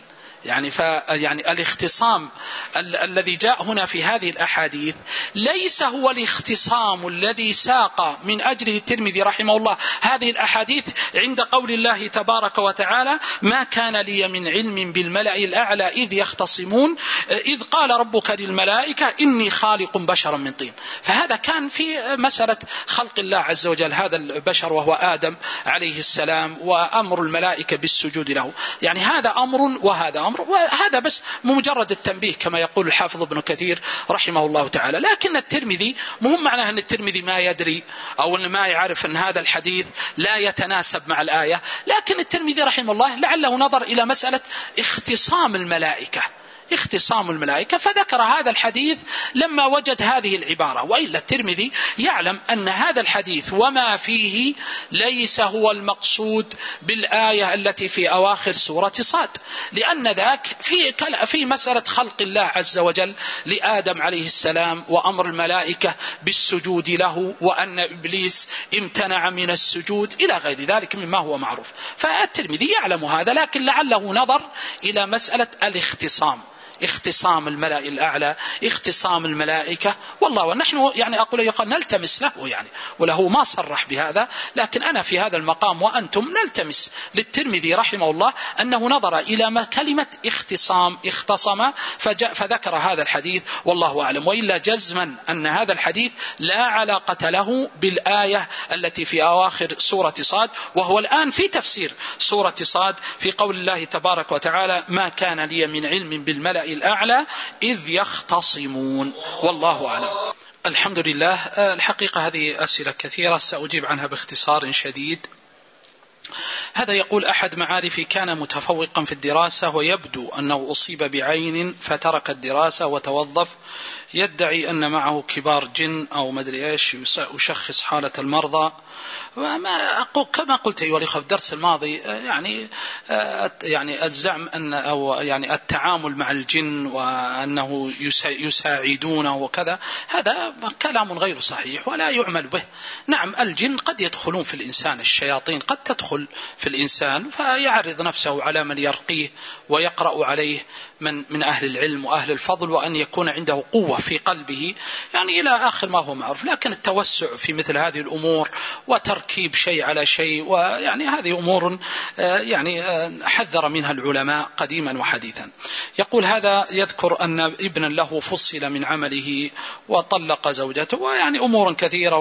يعني ف يعني الاختصام ال الذي جاء هنا في هذه الأحاديث ليس هو الاختصام الذي ساق من أجله الترمذي رحمه الله هذه الأحاديث عند قول الله تبارك وتعالى ما كان لي من علم بالملأ الأعلى إذ يختصمون إذ قال ربك للملائكة إني خالق بشرا من طين. فهذا كان في مسألة خلق الله عز وجل هذا البشر وهو آدم عليه السلام وأمر الملائكة بالسجود له، يعني هذا أمر وهذا أمر، وهذا بس مجرد التنبيه كما يقول الحافظ ابن كثير رحمه الله تعالى. لكن الترمذي مهم معناه أن الترمذي ما يدري أو أن ما يعرف أن هذا الحديث لا يتناسب مع الآية، لكن الترمذي رحمه الله لعله نظر إلى مسألة اختصام الملائكة اختصام الملائكة فذكر هذا الحديث لما وجد هذه العبارة، وإلا الترمذي يعلم أن هذا الحديث وما فيه ليس هو المقصود بالآية التي في أواخر سورة صاد، لأن ذاك في في مسألة خلق الله عز وجل لآدم عليه السلام وأمر الملائكة بالسجود له وأن إبليس امتنع من السجود إلى غير ذلك مما هو معروف. فالترمذي يعلم هذا، لكن لعله نظر إلى مسألة الاختصام اختصام الملأ الأعلى اختصام الملائكة، والله ونحن يعني أقول يقال نلتمس له يعني وله ما صرح بهذا، لكن أنا في هذا المقام وأنتم نلتمس للترمذي رحمه الله أنه نظر إلى ما كلمة اختصام اختصم فجاء فذكر هذا الحديث والله أعلم، وإلا جزما أن هذا الحديث لا علاقة له بالآية التي في أواخر سورة صاد، وهو الآن في تفسير سورة صاد في قول الله تبارك وتعالى ما كان لي من علم بالملأ الأعلى إذ يختصمون، والله أعلم. الحمد لله. الحقيقة هذه أسئلة كثيرة سأجيب عنها باختصار شديد. هذا يقول أحد معارفي كان متفوقا في الدراسة ويبدو أنه أصيب بعين فترك الدراسة وتوظف، يدعي أن معه كبار جن أو مدري إيش يشخص حالة المرضى. وما أقول كما قلت أيها الأخوة في الدرس الماضي يعني يعني الزعم أن أو يعني التعامل مع الجن وأنه يساعدونه وكذا هذا كلام غير صحيح ولا يعمل به. نعم الجن قد يدخلون في الإنسان، الشياطين قد تدخل في الإنسان فيعرض نفسه على من يرقيه ويقرأ عليه من من أهل العلم وأهل الفضل وأن يكون عنده قوة في قلبه يعني إلى آخر ما هو معروف. لكن التوسع في مثل هذه الأمور وتركيب شيء على شيء ويعني هذه أمور يعني حذر منها العلماء قديما وحديثا. يقول هذا يذكر أن ابنا له فصل من عمله وطلق زوجته ويعني أمور كثيرة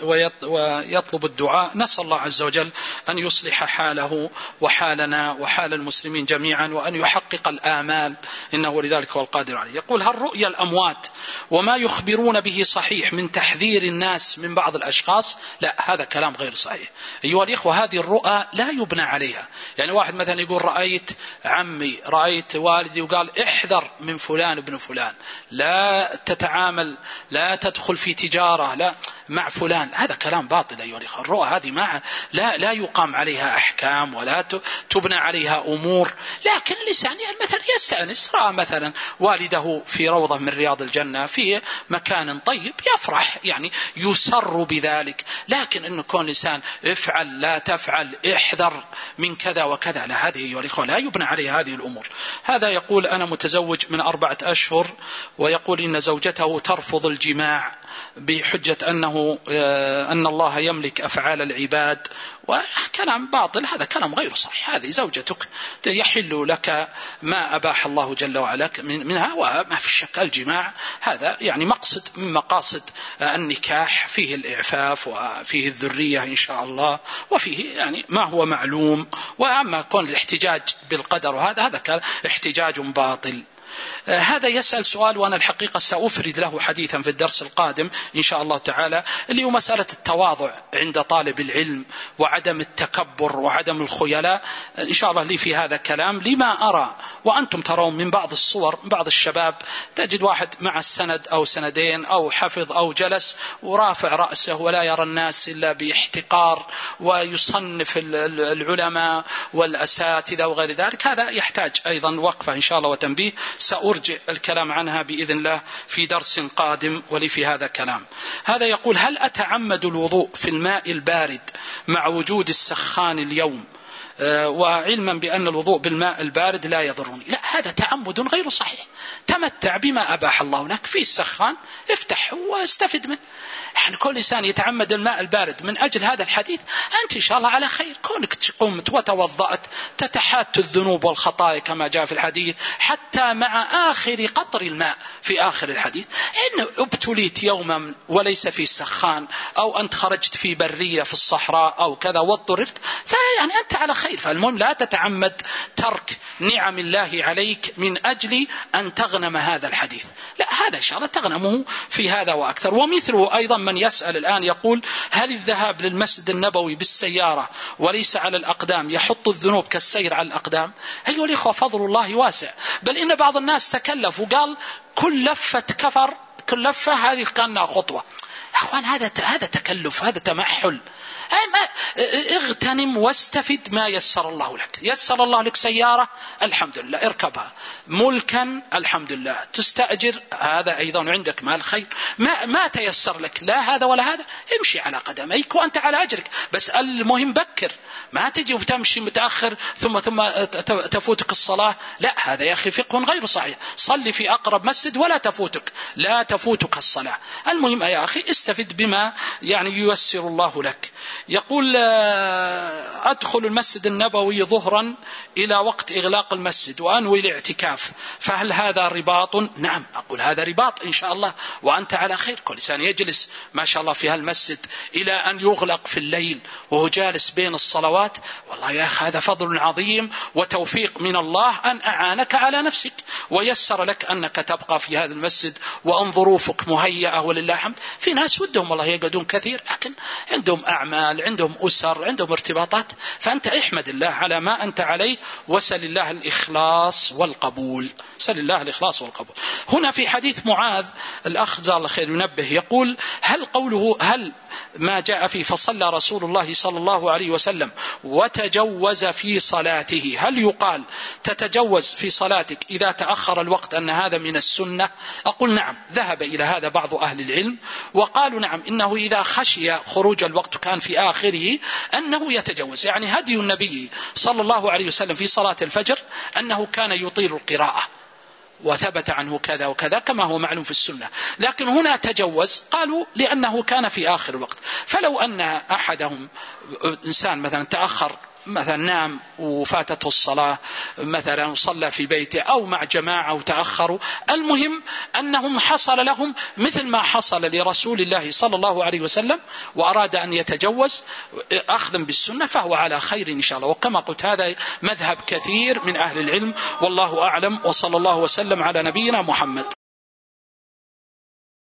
ويطلب الدعاء. نسأل الله عز وجل أن يصلح حاله وحالنا وحال المسلمين جميعا وأن يحقق الآمال إنه لذلك هو القادر عليه. يقول هل رؤيا الأموات وما يخبرون به صحيح من تحذير الناس من بعض الأشخاص؟ لا، هذا كلام غير صحيح أيها الإخوة. هذه الرؤى لا يبنى عليها. يعني واحد مثلا يقول رأيت عمي رأيت والدي وقال احذر من فلان ابن فلان، لا تتعامل لا تدخل في تجارة لا مع فلان، هذا كلام باطل أيها الأخوة. الرؤى هذه ما لا لا يقام عليها أحكام ولا تبنى عليها أمور، لكن الإنسان يعني مثلا يستأنس، رأى مثلا والده في روضة من رياض الجنة في مكان طيب يفرح يعني يسر بذلك، لكن أنه كون الإنسان افعل لا تفعل احذر من كذا وكذا لا، هذه أيها الأخوة لا يبنى عليها هذه الأمور. هذا يقول أنا متزوج من أربعة أشهر ويقول إن زوجته ترفض الجماع بحجة أنه أن الله يملك أفعال العباد، وكلام باطل، هذا كلام غير صحيح. هذه زوجتك يحل لك ما أباح الله جل وعلا منها، وما في الشك الجماع هذا يعني مقصد من مقاصد النكاح، فيه الإعفاف وفيه الذرية إن شاء الله وفيه يعني ما هو معلوم. وأما كون الاحتجاج بالقدر وهذا هذا كان احتجاج باطل. هذا يسأل سؤال وأنا الحقيقة سأفرد له حديثا في الدرس القادم إن شاء الله تعالى، اللي هو مسألة التواضع عند طالب العلم وعدم التكبر وعدم الخيلاء. إن شاء الله لي في هذا كلام لما أرى وأنتم ترون من بعض الصور، بعض الشباب تجد واحد مع السند أو سندين أو حفظ أو جلس ورافع رأسه ولا يرى الناس إلا باحتقار ويصنف العلماء والأساتذة وغير ذلك. هذا يحتاج أيضا وقفة إن شاء الله وتنبيه، سأرجع الكلام عنها بإذن الله في درس قادم ولي في هذا كلام. هذا يقول هل أتعمد الوضوء في الماء البارد مع وجود السخان اليوم وعلما بأن الوضوء بالماء البارد لا يضرني. لا، هذا تعمد غير صحيح. تمتع بما أباح الله لك في السخان، افتح واستفد منه. يعني كل إنسان يتعمد الماء البارد من أجل هذا الحديث، أنت إن شاء الله على خير. كونك قمت وتوضأت تتحات الذنوب والخطايا كما جاء في الحديث، حتى مع آخر قطر الماء في آخر الحديث. إن ابتليت يوما وليس في السخان، أو أنت خرجت في برية في الصحراء أو كذا واضطررت، فيعني أنت على خير. فالمهم لا تتعمد ترك نعم الله عليك من أجل أن تغنم هذا الحديث، لا، هذا إن شاء الله تغنمه في هذا وأكثر. ومثله أيضا من يسأل الآن يقول: هل الذهاب للمسجد النبوي بالسيارة وليس على الأقدام يحط الذنوب كالسير على الأقدام؟ أيها الإخوة، فضل الله واسع، بل إن بعض الناس تكلف وقال كل لفة كفر، كل لفة هذه كانها خطوة. أخوان، هذا هذا تكلف، هذا تمحل. اغتنم واستفد ما يسر الله لك. يسر الله لك سيارة، الحمد لله، اركبها. ملكا، الحمد لله. تستأجر، هذا أيضا عندك مال خير. ما, ما تيسر لك لا هذا ولا هذا، امشي على قدميك وأنت على أجرك. بس المهم بكر، ما تجي وتمشي متأخر ثم ثم تفوتك الصلاة. لا، هذا يا أخي فقه غير صحيح. صلي في أقرب مسجد ولا تفوتك لا تفوتك الصلاة. المهم يا أخي استفد بما يعني ييسر الله لك. يقول: أدخل المسجد النبوي ظهرا إلى وقت إغلاق المسجد وأنوي الاعتكاف، فهل هذا رباط؟ نعم، أقول هذا رباط إن شاء الله، وأنت على خير. كل إنسان يجلس ما شاء الله في هالمسجد إلى أن يغلق في الليل وهو جالس بين الصلوات، والله يا أخي هذا فضل عظيم وتوفيق من الله أن أعانك على نفسك ويسر لك أنك تبقى في هذا المسجد وأن ظروفك مهيئة ولله الحمد. في ناس ودهم والله يقعدون كثير، لكن عندهم أعمال، عندهم أسر، عندهم ارتباطات، فأنت احمد الله على ما أنت عليه وسل الله الإخلاص والقبول. سل الله الإخلاص والقبول. هنا في حديث معاذ الأخ جزاه الله خير ينبه، يقول: هل قوله هل ما جاء في فصلى رسول الله صلى الله عليه وسلم وتجوز في صلاته، هل يقال تتجوز في صلاتك إذا تأخر الوقت أن هذا من السنة؟ أقول نعم، ذهب إلى هذا بعض أهل العلم وقالوا نعم، إنه إذا خشي خروج الوقت كان في آخره أنه يتجوز. يعني هدي النبي صلى الله عليه وسلم في صلاة الفجر أنه كان يطيل القراءة، وثبت عنه كذا وكذا كما هو معلوم في السنة. لكن هنا تجوز، قالوا لأنه كان في آخر الوقت. فلو أن أحدهم إنسان مثلا تأخر، مثلا نام وفاتته الصلاة، مثلا صلى في بيته أو مع جماعة وتأخروا، المهم أنهم حصل لهم مثل ما حصل لرسول الله صلى الله عليه وسلم وأراد أن يتجوز أخذا بالسنة، فهو على خير إن شاء الله. وكما قلت هذا مذهب كثير من أهل العلم، والله أعلم، وصلى الله وسلم على نبينا محمد.